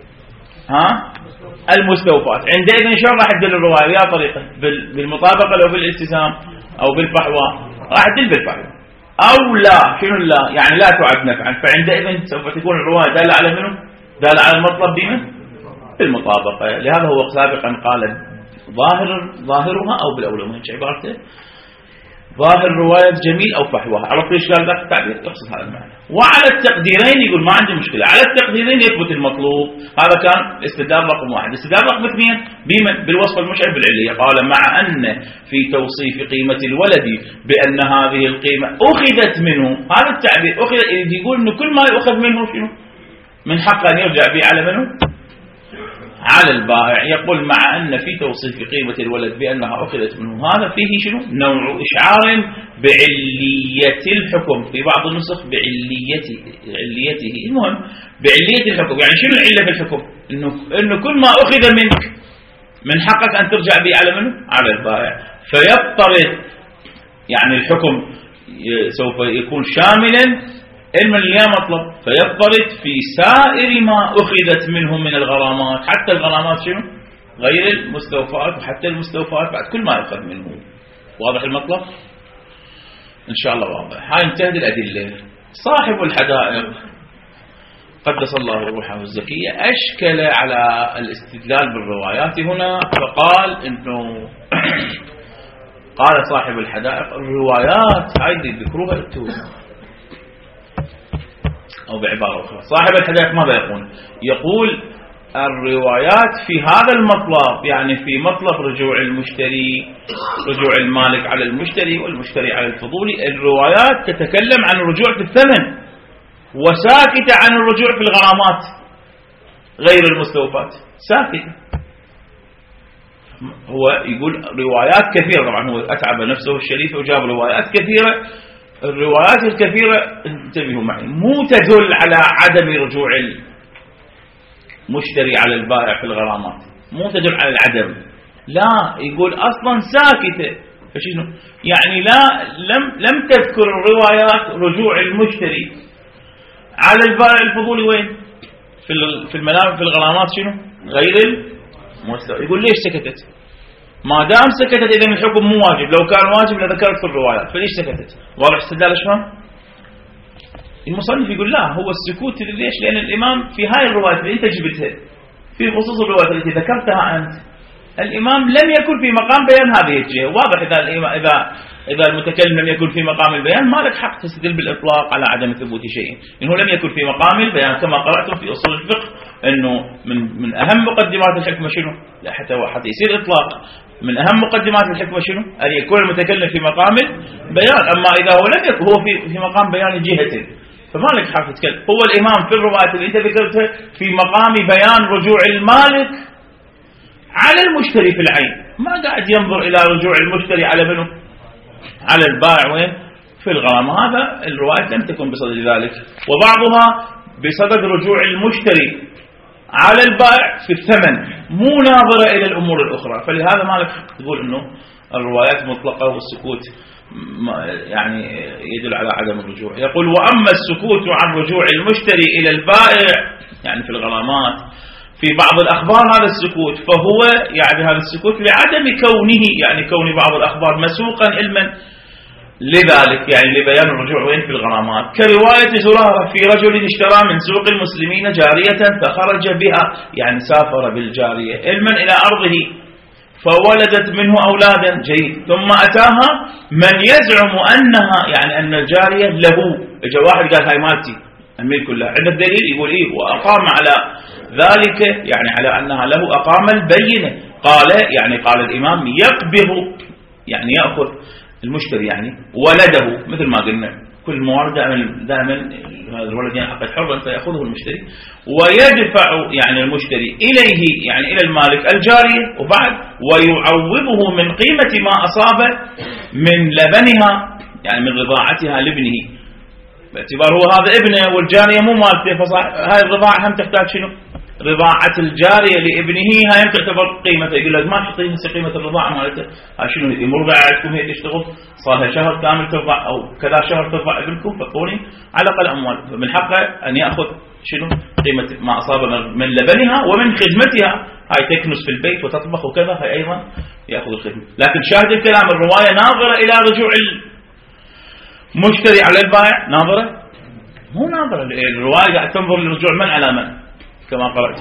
المستوفات. عندئذ إن شاء الله راح تدل الرواية يا طريقة بالمطابقة لو بالالتزام أو بالفحوى، راح تدل بالفحوى أو لا. شنو لا؟ يعني لا تعد نفعا، فعندئذ سوف تكون الرواية دالة على منه؟ دالة على المطلب بمن؟ بالمطابقة. لهذا هو سابقا قال ظاهرها أو بالأولى، من عبارته ظاهر رواية جميل أو فحوى. عرفت ليش قال ذاك التعبير؟ يقصد هذا المعنى. وعلى التقديرين يقول ما عندي مشكلة، على التقديرين يثبت المطلوب. هذا كان استدلال رقم 1. استدلال رقم 2 بمن؟ بالوصف المشعر بالعلية. قال مع أن في توصيف قيمة الولد بأن هذه القيمة أخذت منه، هذا التعبير أخذت يقول إنه كل ما يأخذ منه شنو؟ من حق أن يرجع به على منه؟ على البائع. يقول مع أن في توصيف قيمة الولد بأنها أخذت منه، هذا فيه شنو؟ نوع إشعار بعلية الحكم، في بعض النسخ بعليته. المهم بعلية الحكم. يعني شنو العلة في الحكم؟ إنه كل ما أخذ منك من حقك أن ترجع به على منه؟ على البائع. فيضطرد يعني الحكم سوف يكون شاملا علما لا مطلب، فيضطرد في سائر ما أخذت منه من الغرامات، حتى الغرامات شنو؟ غير المستوفات، وحتى المستوفات بعد كل ما يأخذ منه. واضح المطلب؟ إن شاء الله واضح. هاي انتهت الأدلة. صاحب الحدائق قدس الله روحه الزكية أشكل على الاستدلال بالروايات هنا، فقال إنه قال صاحب الحدائق الروايات هاي اللي ذكروها التوزيع، أو بعبارة أخرى صاحب الحدائق ماذا يقول الروايات في هذا المطلب، يعني في مطلب رجوع المشتري، رجوع المالك على المشتري والمشتري على الفضولي، الروايات تتكلم عن الرجوع في الثمن وساكتة عن الرجوع في الغرامات غير المستوفات، ساكتة. هو يقول روايات كثيرة، طبعا هو أتعب نفسه الشريف وجاب روايات كثيرة. الروايات الكثيرة انتبهوا معي مو تدل على عدم رجوع المشتري على البائع في الغرامات، مو تدل على العدم، لا، يقول أصلا ساكتة. فشنو يعني؟ لم تذكر الروايات رجوع المشتري على البائع الفضولي وين؟ في المنافع في الغرامات شنو؟ غير المستوى. يقول ليش سكتت؟ ما دام سكتت إذا الحكم مو واجب، لو كان واجب لذكرت في الروايات، فليش سكتت؟ واضح استدلال شلون؟ المصنف يقول لا، هو السكوت ليش؟ لأن الإمام في هاي الروايات اللي أنت جبتها، في خصوص الروايات التي ذكرتها أنت، الإمام لم يكن في مقام بيان هذه الجهة. واضح إذا المتكلم لم يكن في مقام البيان ما لك حق تستدل بالإطلاق على عدم ثبوت شيء، لأنه لم يكن في مقام البيان. كما قرأتم في أصول الفقه أنه من أهم مقدمات الحكمة شنو؟ لا حتى يصير إطلاق، من أهم مقدمات الحكمة شنو؟ أن يكون المتكلم في مقام البيان. أما إذا هو لم يكن، هو في مقام بيان جهة، فما لك حق تتكلم. هو الإمام في الروايات اللي أنت ذكرتها في مقام بيان رجوع المالك على المشتري في العين، ما قاعد ينظر إلى رجوع المشتري على منه؟ على البائع وين؟ في الغرامة. هذا الروايات لم تكن بصدد ذلك، وبعضها بصدد رجوع المشتري على البائع في الثمن، مو ناظرة إلى الأمور الأخرى. فلهذا ما لك حق تقول إنه الروايات مطلقة والسكوت يعني يدل على عدم الرجوع. يقول وأما السكوت عن رجوع المشتري إلى البائع يعني في الغرامات في بعض الأخبار هذا السكوت، فهو يعني هذا السكوت لعدم كونه يعني كون بعض الأخبار مسوقا علما لذلك، يعني لبيان الرجوع وين في الغرامات، كرواية زرارة في رجل اشترى من سوق المسلمين جارية فخرج بها، يعني سافر بالجارية علما إلى أرضه فولدت منه أولادا، جيد، ثم أتاها من يزعم أنها يعني أن الجارية له، اجى واحد قال هاي مالتي الملك كلها، عندك دليل؟ يقول إيه، وأقام على ذلك يعني على أنها له أقام البينة، قال يعني قال الإمام يقبض يعني يأخذ المشتري يعني ولده، مثل ما قلنا كل موارد دائما هذا الولد ينعقد حرا فيأخذه المشتري، ويدفع يعني المشتري إليه يعني إلى المالك الجارية، وبعد ويعوضه من قيمة ما أصاب من لبنها يعني من رضاعتها لابنه، باعتبار هو هذا ابنه والجارية مو مالته، فهاي الرضاعة هم تحتاج شنو؟ رضاعة الجارية لابنه هاي تعتبر قيمته، يقول لك ما تعطيني قيمة الرضاعة مالته، هاي شنو مرضع عندكم هي تشتغل صار لها شهر كامل ترضع أو كذا شهر ترضع ابنكم، فاعطوني على الأقل أموال، فمن حقه أن يأخذ شنو؟ قيمة ما أصاب من لبنها ومن خدمتها، هاي تكنس في البيت وتطبخ وكذا، هاي أيضا يأخذ الخدمة. لكن شاهد الكلام الرواية ناظرة إلى رجوع المشتري على البائع، ناظرة مو ناظرة، الرواية قاعد تنظر لرجوع من على من كما قرأت،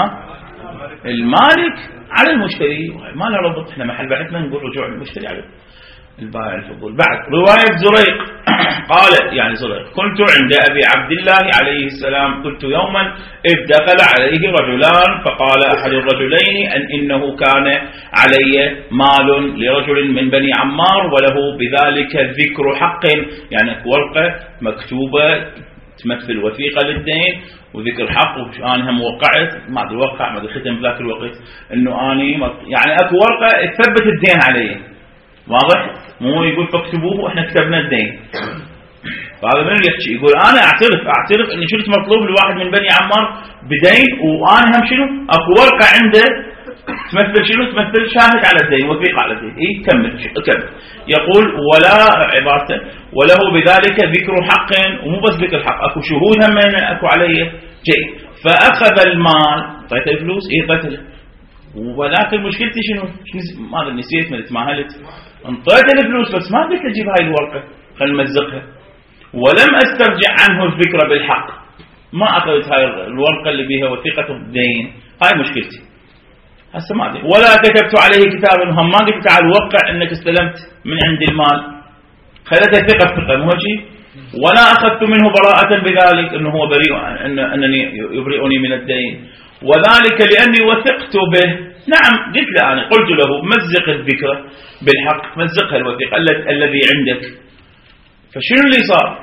المالك على المشتري، ما له ربط، احنا محل بحثنا نقول رجوع المشتري على البائع الفضول. بعد رواية زريق قال يعني زريق كنت عند أبي عبد الله عليه السلام، قلت يوما إذ دخل عليه رجلان فقال أحد الرجلين إنه كان علي مال لرجل من بني عمار وله بذلك ذكر حق، يعني ورقة مكتوبة تمثل وثيقة للدين وذكر حق، وأنا موقعت ما أدري وقع ما أدري ختم بذاك الوقت إنه أني يعني أكو ورقة تثبت الدين علي، واضح؟ مو يقول فاكتبوه إحنا كتبنا الدين، فهذا من يحكي يقول أنا أعترف إني شفت مطلوب لواحد من بني عمار بدين، وأنا هم شنو أكو ورقة عنده تمثل شنو؟ تمثل شاهد على الدين، وثيقة على الدين. إيه كمل. يقول ولا عبارته وله بذلك ذكر حق، ومو بس ذكر حق، أكو شهود هم أكو عليه، جيد، فأخذ المال، طيت الفلوس، إيه طيت، ولكن مشكلتي شنو؟ ما نسيت ما تماهلت، انطيت الفلوس بس ما قلت أجيب هاي الورقة خل نمزقها، ولم أسترجع عنه الذكر بالحق، ما أخذت هاي الورقة اللي بيها وثيقة الدين، هاي مشكلتي. هسه ما أدري، ولا كتبت عليه كتابا، هم ما قلت تعال وقع انك استلمت من عند المال، خلتها ثقة مو شيء، ولا اخذت منه براءة بذلك انه هو بريء، انني يبرئني من الدين، وذلك لاني وثقت به. نعم قلت له انا قلت له مزق الذكر بالحق، مزقها الوثيقة الذي عندك. فشنو اللي صار؟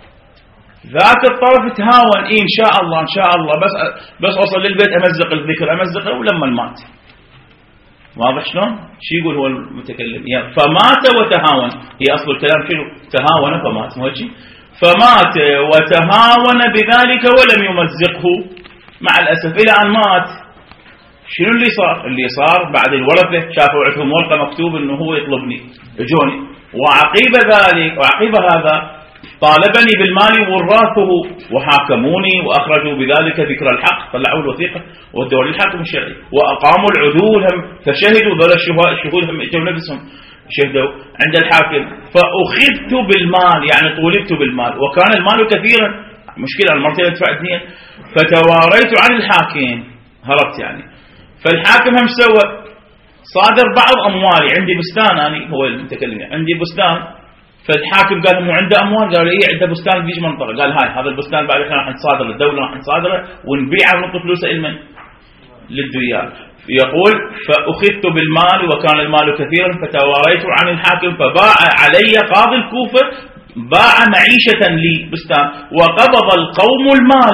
ذاك الطرف تهاون، إيه إن شاء الله بس أوصل للبيت أمزق الذكر أمزقه، ولما المات واضح شلون؟ شو يقول هو المتكلم؟ يعني فمات وتهاون، هي أصل الكلام شنو؟ تهاون فمات، مو شيء؟ فمات وتهاون بذلك ولم يمزقه مع الأسف إلى أن مات. شنو اللي صار؟ اللي صار بعد الورثة شافوا عندهم ورقة مكتوب إنه هو يطلبني، اجوني، وعقيب هذا طالبني بالمال وراثه وحاكموني وأخرجوا بذلك ذكر الحق، طلعوا الوثيقة ودوا للحاكم الشرعي وأقاموا العدول هم، فشهدوا ذول الشهود هم اجوا نفسهم شهدوا عند الحاكم، فأخذت بالمال يعني طولبت بالمال، وكان المال كثيرا، مشكلة المرتين ادفع دنيا، فتواريت عن الحاكم، هربت يعني. فالحاكم هم سوى صادر بعض أموالي، عندي بستان، أنا هو المتكلم عندي بستان، فالحاكم قال مو عنده أموال، قال إيه عنده بستان بيج منطقة، قال هاي هذا البستان بعد إحنا راح نصادره، الدولة راح نصادره ونبيعه ونعطي فلوسه لمن؟ للديار. يقول فأخذت بالمال وكان المال كثيرا فتواريت عن الحاكم فباع علي قاضي الكوفة، باع معيشة لي بستان وقبض القوم المال.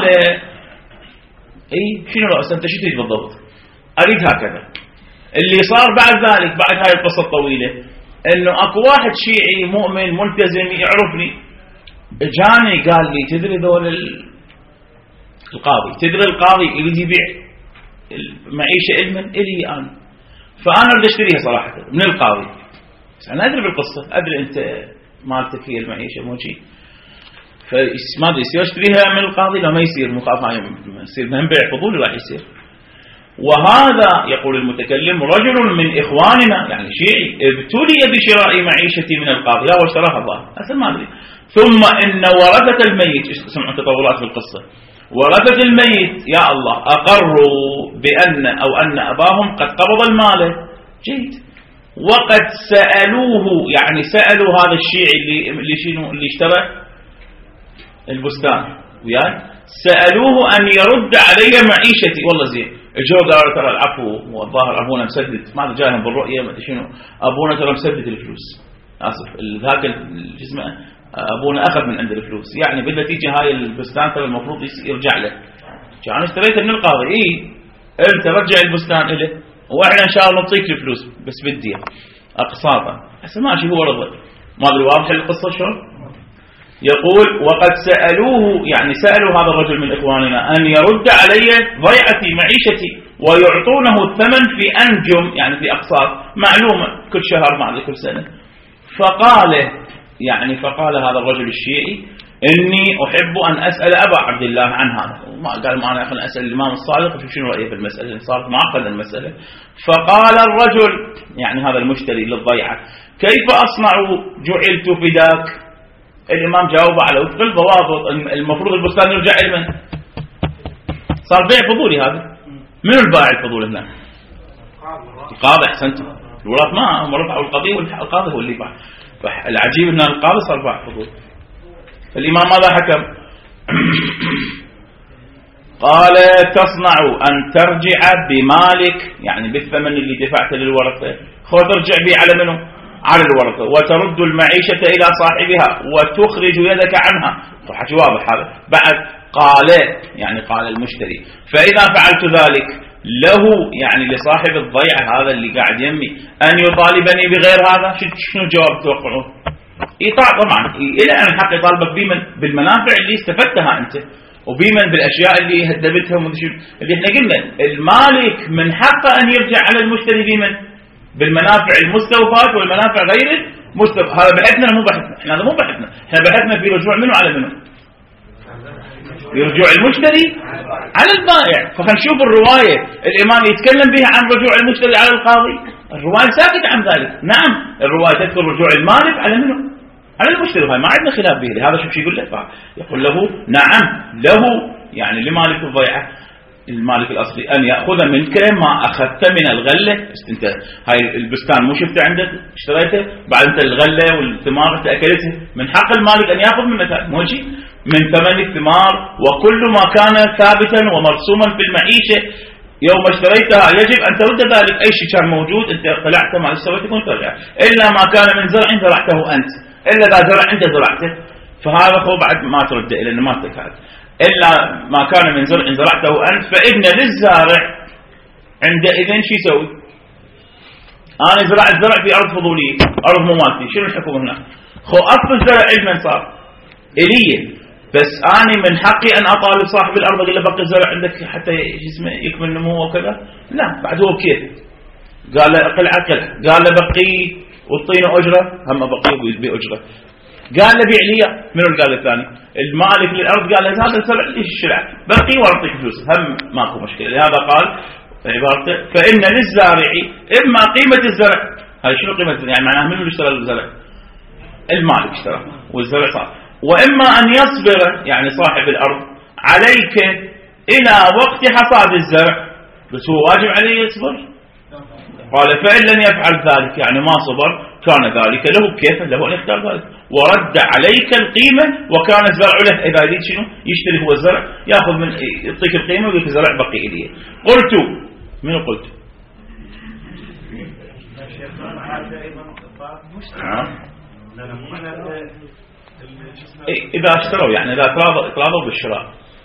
إيه شنو رأس أنت شو تريد بالضبط؟ أريد هكذا. اللي صار بعد ذلك بعد هاي القصة الطويلة انه اكو واحد شيعي مؤمن ملتزم يعرفني، جاني قال لي تدري ذول القاضي، تدري القاضي يريد يبيع المعيشة علما الي انا، فانا اريد اشتريها صراحة من القاضي، بس انا ادري بالقصة، ادري انت مالتك هي المعيشة مو شيء. فما ادري يصير اشتريها من القاضي لا ما يصير، مخاف يصير من بيع فضولي راح يصير. وهذا يقول المتكلم رجل من إخواننا يعني شيعي ابتلي بشراء معيشتي من القاضي، لا واشتراها الله أصلا ما أدري. ثم إن ورثة الميت، سمعوا تطورات في القصة، ورثة الميت يا الله أقروا بأن أو أن أباهم قد قبض المال. جيد. وقد سألوه، يعني سألوا هذا الشيعي اللي اشترى البستان وياي، سألوه أن يرد علي معيشتي. والله زين، اجوا قالوا ترى العفو والظاهر ابونا مسدد، ما جاهم بالرؤيه ما ادري شنو، ابونا ترى مسدد الفلوس، اسف ذاك اسمه ابونا اخذ من عند الفلوس، يعني بالنتيجه هاي البستان ترى المفروض يرجع له. انا اشتريته من القاضي، انت رجع البستان له واحنا ان شاء الله نعطيك الفلوس بس بدي اقساطا. هسه ماشي هو رضى، ما ادري واضحه القصه شلون. يقول وقد سألوه، يعني سألوا هذا الرجل من إخواننا أن يرد علي ضيعتي معيشتي ويعطونه الثمن في أنجم، يعني في أقساط معلومة كل شهر مع كل سنة. فقال هذا الرجل الشيعي إني أحب أن أسأل أبا عبد الله عن هذا. ما قال معنا أخذ أسأل الإمام الصادق شنو رأيه في المسألة، صارت معقدة المسألة. فقال الرجل يعني هذا المشتري للضيعة كيف أصنع جعلت فداك؟ الإمام جاوب على وفق الضوابط، المفروض البستان يرجع لمن؟ صار بيع فضولي هذا. من البائع الفضولي هنا؟ القاضي. أحسنت. الوراث ما هم رفعوا القضية والقاضي هو اللي باع. فالعجيب أن القاضي صار باع فضولي. الإمام ماذا حكم؟ قال تصنع أن ترجع بمالك، يعني بالثمن اللي دفعته للورثة، خذ ترجع به على منه؟ على الورثة، وترد المعيشة إلى صاحبها وتخرج يدك عنها. حكي واضح هذا. بعد قال المشتري فإذا فعلت ذلك له، يعني لصاحب الضيعة هذا اللي قاعد يمي، أن يطالبني بغير هذا. شنو الجواب توقعون؟ إيطاع طبعا، إلى أن الحق يطالبك بمن؟ بالمنافع اللي استفدتها أنت، وبمن؟ بالأشياء اللي هدبتها اللي احنا قلنا المالك من حقه أن يرجع على المشتري بمن؟ بالمنافع المستوفاة والمنافع غير المستوفاة. هذا بحثنا مو بحثنا، احنا هذا مو بحثنا، احنا بحثنا في رجوع منه على منه؟ رجوع المشتري على البائع. فخنشوف الرواية الإمام يتكلم بها عن رجوع المشتري على القاضي، الرواية ساكت عن ذلك. نعم الرواية تذكر رجوع المالك على منه؟ على المشتري. هاي ما عندنا خلاف به. هذا شو يقول له؟ يقول له نعم له، يعني لمالك الضيعة المالك الأصلي أن يأخذ منك ما أخذت من الغلة. انت هاي البستان مو شفته عندك اشتريته، بعد انت الغلة والثمار انت أكلتها، من حق المالك أن يأخذ من مثال موجي من ثمن الثمار وكل ما كان ثابتا ومرسوما في المعيشة يوم اشتريتها يجب أن ترد ذلك. أي شيء كان موجود انت طلعته ما اشتريته كنت ترجع، إلا ما كان من زرع زرعته أنت، إلا إذا زرع أنت زرعته فهذا هو بعد ما ترده لأنه ما تكاد، إلا ما كان من زرع زرعته أنت فإن للزارع عندئذ شو يسوي؟ أنا زرع الزرع في أرض فضولية، أرض مو مالتي، شنو الحكم هنا؟ أصل الزرع علما صار إليه، بس أنا من حقي أن أطالب صاحب الأرض أقول له بقي الزرع عندك حتى يكمل نموه وكذا؟ لا، بعد هو بكيف قال له قلعة قال له بقي والطينه أجرة، هم بقي بأجرة. قال له بيع لي. منو قال الثاني؟ المالك للأرض قال له هذا الزرع ايش الشرع بقي وأعطيك فلوس، هم ماكو مشكلة. لهذا قال عبارته فإن للزارع إما قيمة الزرع. هاي شنو قيمة الزرع؟ يعني معناها منو اللي اشترى الزرع؟ المالك اشترى والزرع صار. وإما أن يصبر يعني صاحب الأرض عليك إلى وقت حصاد الزرع، بس هو واجب عليه يصبر. قال فإن لم يفعل ذلك يعني ما صبر كان ذلك له كيف له أن يختار ذلك، ورد عليك القيمة وكان الزرع له. إذا يريد شنو يشتري هو الزرع يأخذ من يعطيك القيمة ويقول الزرع بقي إليه. قلت منو قلت؟ إذا اشتروا يعني إذا تراضوا بالشراء.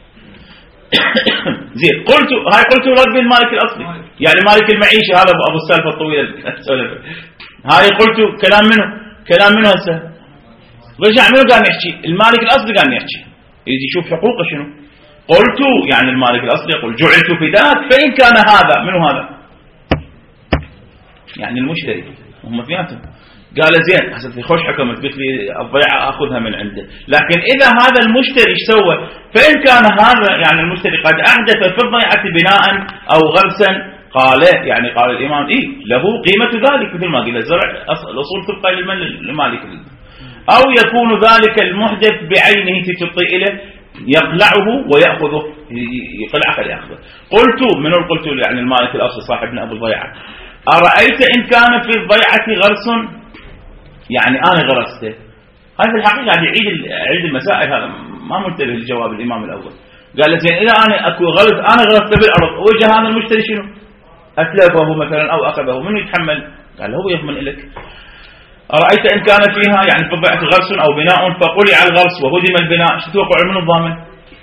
زين قلت رد المالك الأصلي يعني مالك المعيشة، هذا أبو السالفة الطويلة. هاي قلت كلام منه هسه رجع منه قال يحكي المالك الأصلي قال يحكي يجي يشوف حقوقه شنو. قلت يعني المالك الأصلي يقول جعلت فداك فإن كان هذا منه هذا يعني المشتري هم اثنيناتهم قال زين هسه في خوش حكمت قلت لي الضيعة أخذها من عنده، لكن إذا هذا المشتري ايش سوى؟ فإن كان هذا يعني المشتري قد أحدث في الضيعة بناء أو غرسا، قال الإمام له قيمة ذلك، مثل ما قلنا الزرع الأصول تبقى لمالك، أو يكون ذلك المحدث بعينه تطي إليه يقلعه ويأخذه، يقلعه فليأخذه. قلت يعني المالك الأصل صاحبنا أبو الضيعة، أرأيت إن كان في الضيعة غرس، يعني أنا غرسته، هذا الحقيقة يعني يعيد المسائل، هذا ما منتبه لجواب الإمام الأول. قال زين إذا أنا أكو غرس أنا غرسته بالأرض، وجه هذا المشتري شنو؟ أتلفه مثلا أو أخذه، من يتحمل؟ قال هو يضمن لك. أرأيت إن كان فيها يعني في الضيعة غرس أو بناء فقلع الغرس وهدم البناء، شو تتوقع من الضامن؟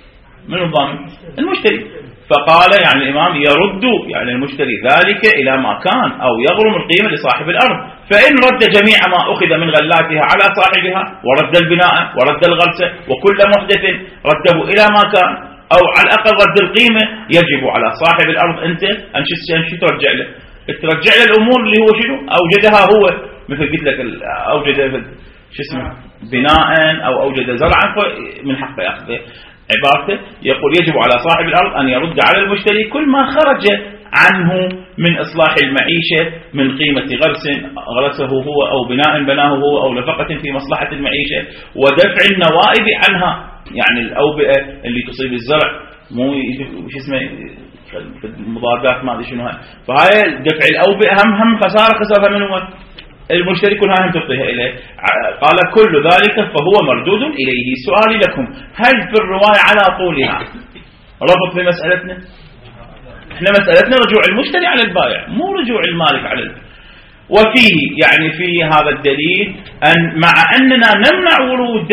المشتري. فقال يعني الإمام يرد يعني المشتري ذلك إلى ما كان أو يغرم القيمة لصاحب الأرض، فإن رد جميع ما أخذ من غلاتها على صاحبها ورد البناء ورد الغرس وكل محدث رده إلى ما كان، أو على الأقل رد القيمة، يجب على صاحب الأرض أنت أن شو ترجع له؟ ترجع له الأمور اللي هو شنو أوجدها هو، مثل قلت لك أوجد شو اسمه بناء أو أوجد زرعا من حقه يأخذه. عبارته يقول يجب على صاحب الأرض أن يرد على المشتري كل ما خرج عنه من إصلاح المعيشة من قيمة غرسه هو أو بناء بناه هو أو نفقة في مصلحة المعيشة ودفع النوائب عنها، يعني الأوبئة اللي تصيب الزرع مو شو اسمه في المضادات ما ادري شنو هاي، فهاي دفع الأوبئة هم خسارة من هو المشتري كلها هم تعطيها إليه. قال كل ذلك فهو مردود إليه. سؤالي لكم، هل في الرواية على طولها ربط في مسألتنا؟ احنا مسألتنا رجوع المشتري على البائع مو رجوع المالك على البائع. وفيه يعني في هذا الدليل أن مع أننا نمنع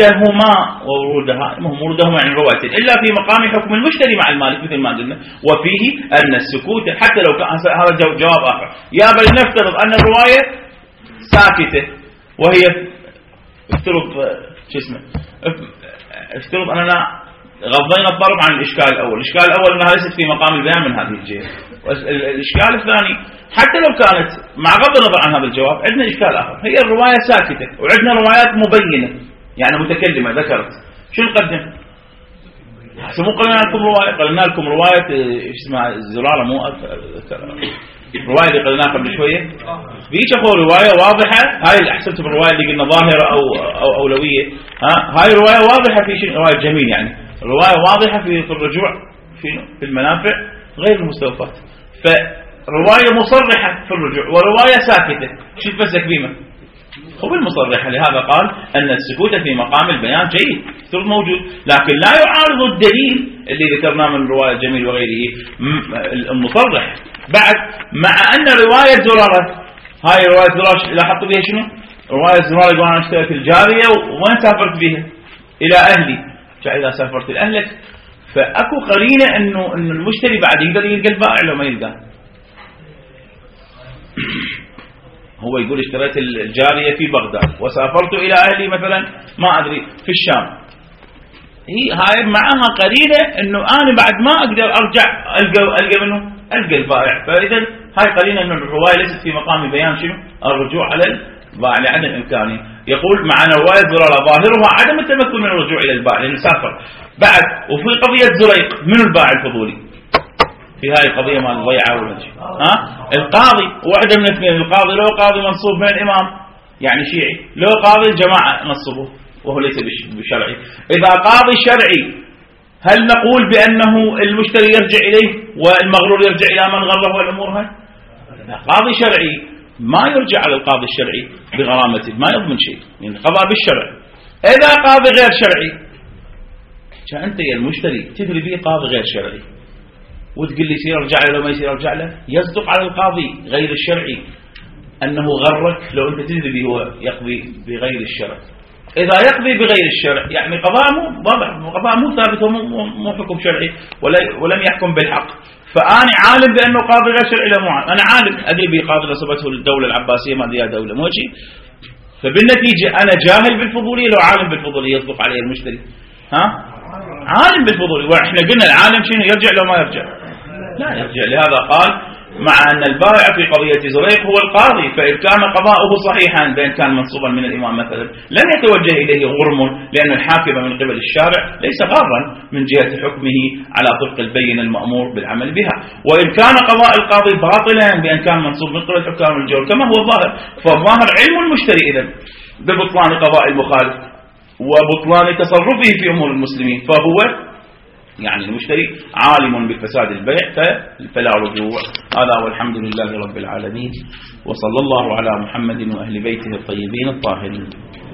ورودهما عن رواية إلا في مقام حكم المشتري مع المالك مثل ما قلنا، وفيه أن السكوت حتى لو كان هذا جواب آخر، يا بل نفترض أن الرواية ساكتة وهي افترض أننا غضينا الضرب عن الإشكال الأول. الإشكال الأول أنها ليست في مقام البيان من هذه الجهة، الإشكال الثاني حتى لو كانت مع غض النظر عن هذا الجواب عندنا إشكال آخر، هي الرواية ساكتة وعندنا روايات مبينة يعني متكلمة ذكرت، شو نقدم؟ مو قلنا لكم رواية اسمها الزرارة، مو الرواية اللي قلناها قبل شوية بيش أخو رواية واضحة، هاي اللي أحسبت بالرواية اللي قلنا ظاهرة أو أولوية، هاي رواية واضحة في شيء، رواية جميل يعني رواية واضحة في الرجوع في المنافع غير المستوفات، فرواية مصرحة في الرجوع ورواية ساكتة، شو تفسك بيمة؟ هو المصرحة. لهذا قال أن السكوت في مقام البيان جيد موجود، لكن لا يعارض الدليل اللي ذكرناه من رواية جميل وغيره المصرح. بعد مع أن رواية زرارة، هاي رواية زرارة لاحظت بها شنو؟ رواية زرارة يقول أنا اشتريت الجارية وين سافرت بها؟ إلى أهلي. فإذا سافرت لأهلك فأكو قرينة إنه المشتري بعد يقدر يلقى البائع لو ما يلقاه. هو يقول اشتريت الجارية في بغداد وسافرت إلى أهلي مثلا ما أدري في الشام، هاي معها قرينة إنه أنا بعد ما أقدر أرجع ألقى منه ألقى البائع، فإذا هاي قرينة إنه الرواية ليست في مقام بيان شنو الرجوع على البائع لعدم إمكانه. يقول معنا رواية زرارة ظاهرها عدم التمكن من الرجوع إلى البائع لأنه سافر. بعد وفي قضية زريق من البائع الفضولي في هاي القضية مال الضيعة والمنشي، القاضي واحدة من اثنين، القاضي لو قاضي منصوب من الإمام يعني شيعي، لو قاضي الجماعة نصبه وهو ليس بشرعي. إذا قاضي شرعي هل نقول بأنه المشتري يرجع إليه والمغرور يرجع إلى من غره والأمور هاي؟ قاضي شرعي ما يرجع على القاضي الشرعي بغرامته، ما يضمن شيء يعني قضاء بالشرع. إذا قاضي غير شرعي فأنت يا المشتري تدري به قاضي غير شرعي وتقول لي يصير يرجع له لو ما يصير يرجع له، يصدق على القاضي غير الشرعي أنه غرك لو أنت تدري به هو يقضي بغير الشرع. إذا يقضي بغير الشرع يعني قضاء مو واضح، قضاء مو ثابت مو حكم شرعي ولم يحكم بالحق. فأنا عالم بأنه قاضي غير شرعي لا مو عالم، أنا عالم أدري به قاضي نصبته الدولة العباسية ما أدري دولة مو شيء، فبالنتيجة أنا جاهل بالفضولية لو عالم بالفضولية يصدق عليه المشتري عالم بالفضولية. وإحنا قلنا العالم شنو يرجع لو ما يرجع لا يرجع. لهذا قال مع أن البائع في قضية زريق هو القاضي، فإن كان قضاؤه صحيحا بأن كان منصوبا من الإمام مثلا لم يتوجه إليه غرم، لأن الحاكم من قبل الشارع ليس غارا من جهة حكمه على طبق البين المأمور بالعمل بها. وإن كان قضاء القاضي باطلا بأن كان منصوب من قبل حكام الجور كما هو الظاهر، فالظاهر علم المشتري إذن ببطلان قضاء المخالف وبطلان تصرفه في أمور المسلمين، فهو يعني المشتري عالم بفساد البيع فلا رجوع. هذا والحمد لله رب العالمين، وصلى الله على محمد وأهل بيته الطيبين الطاهرين.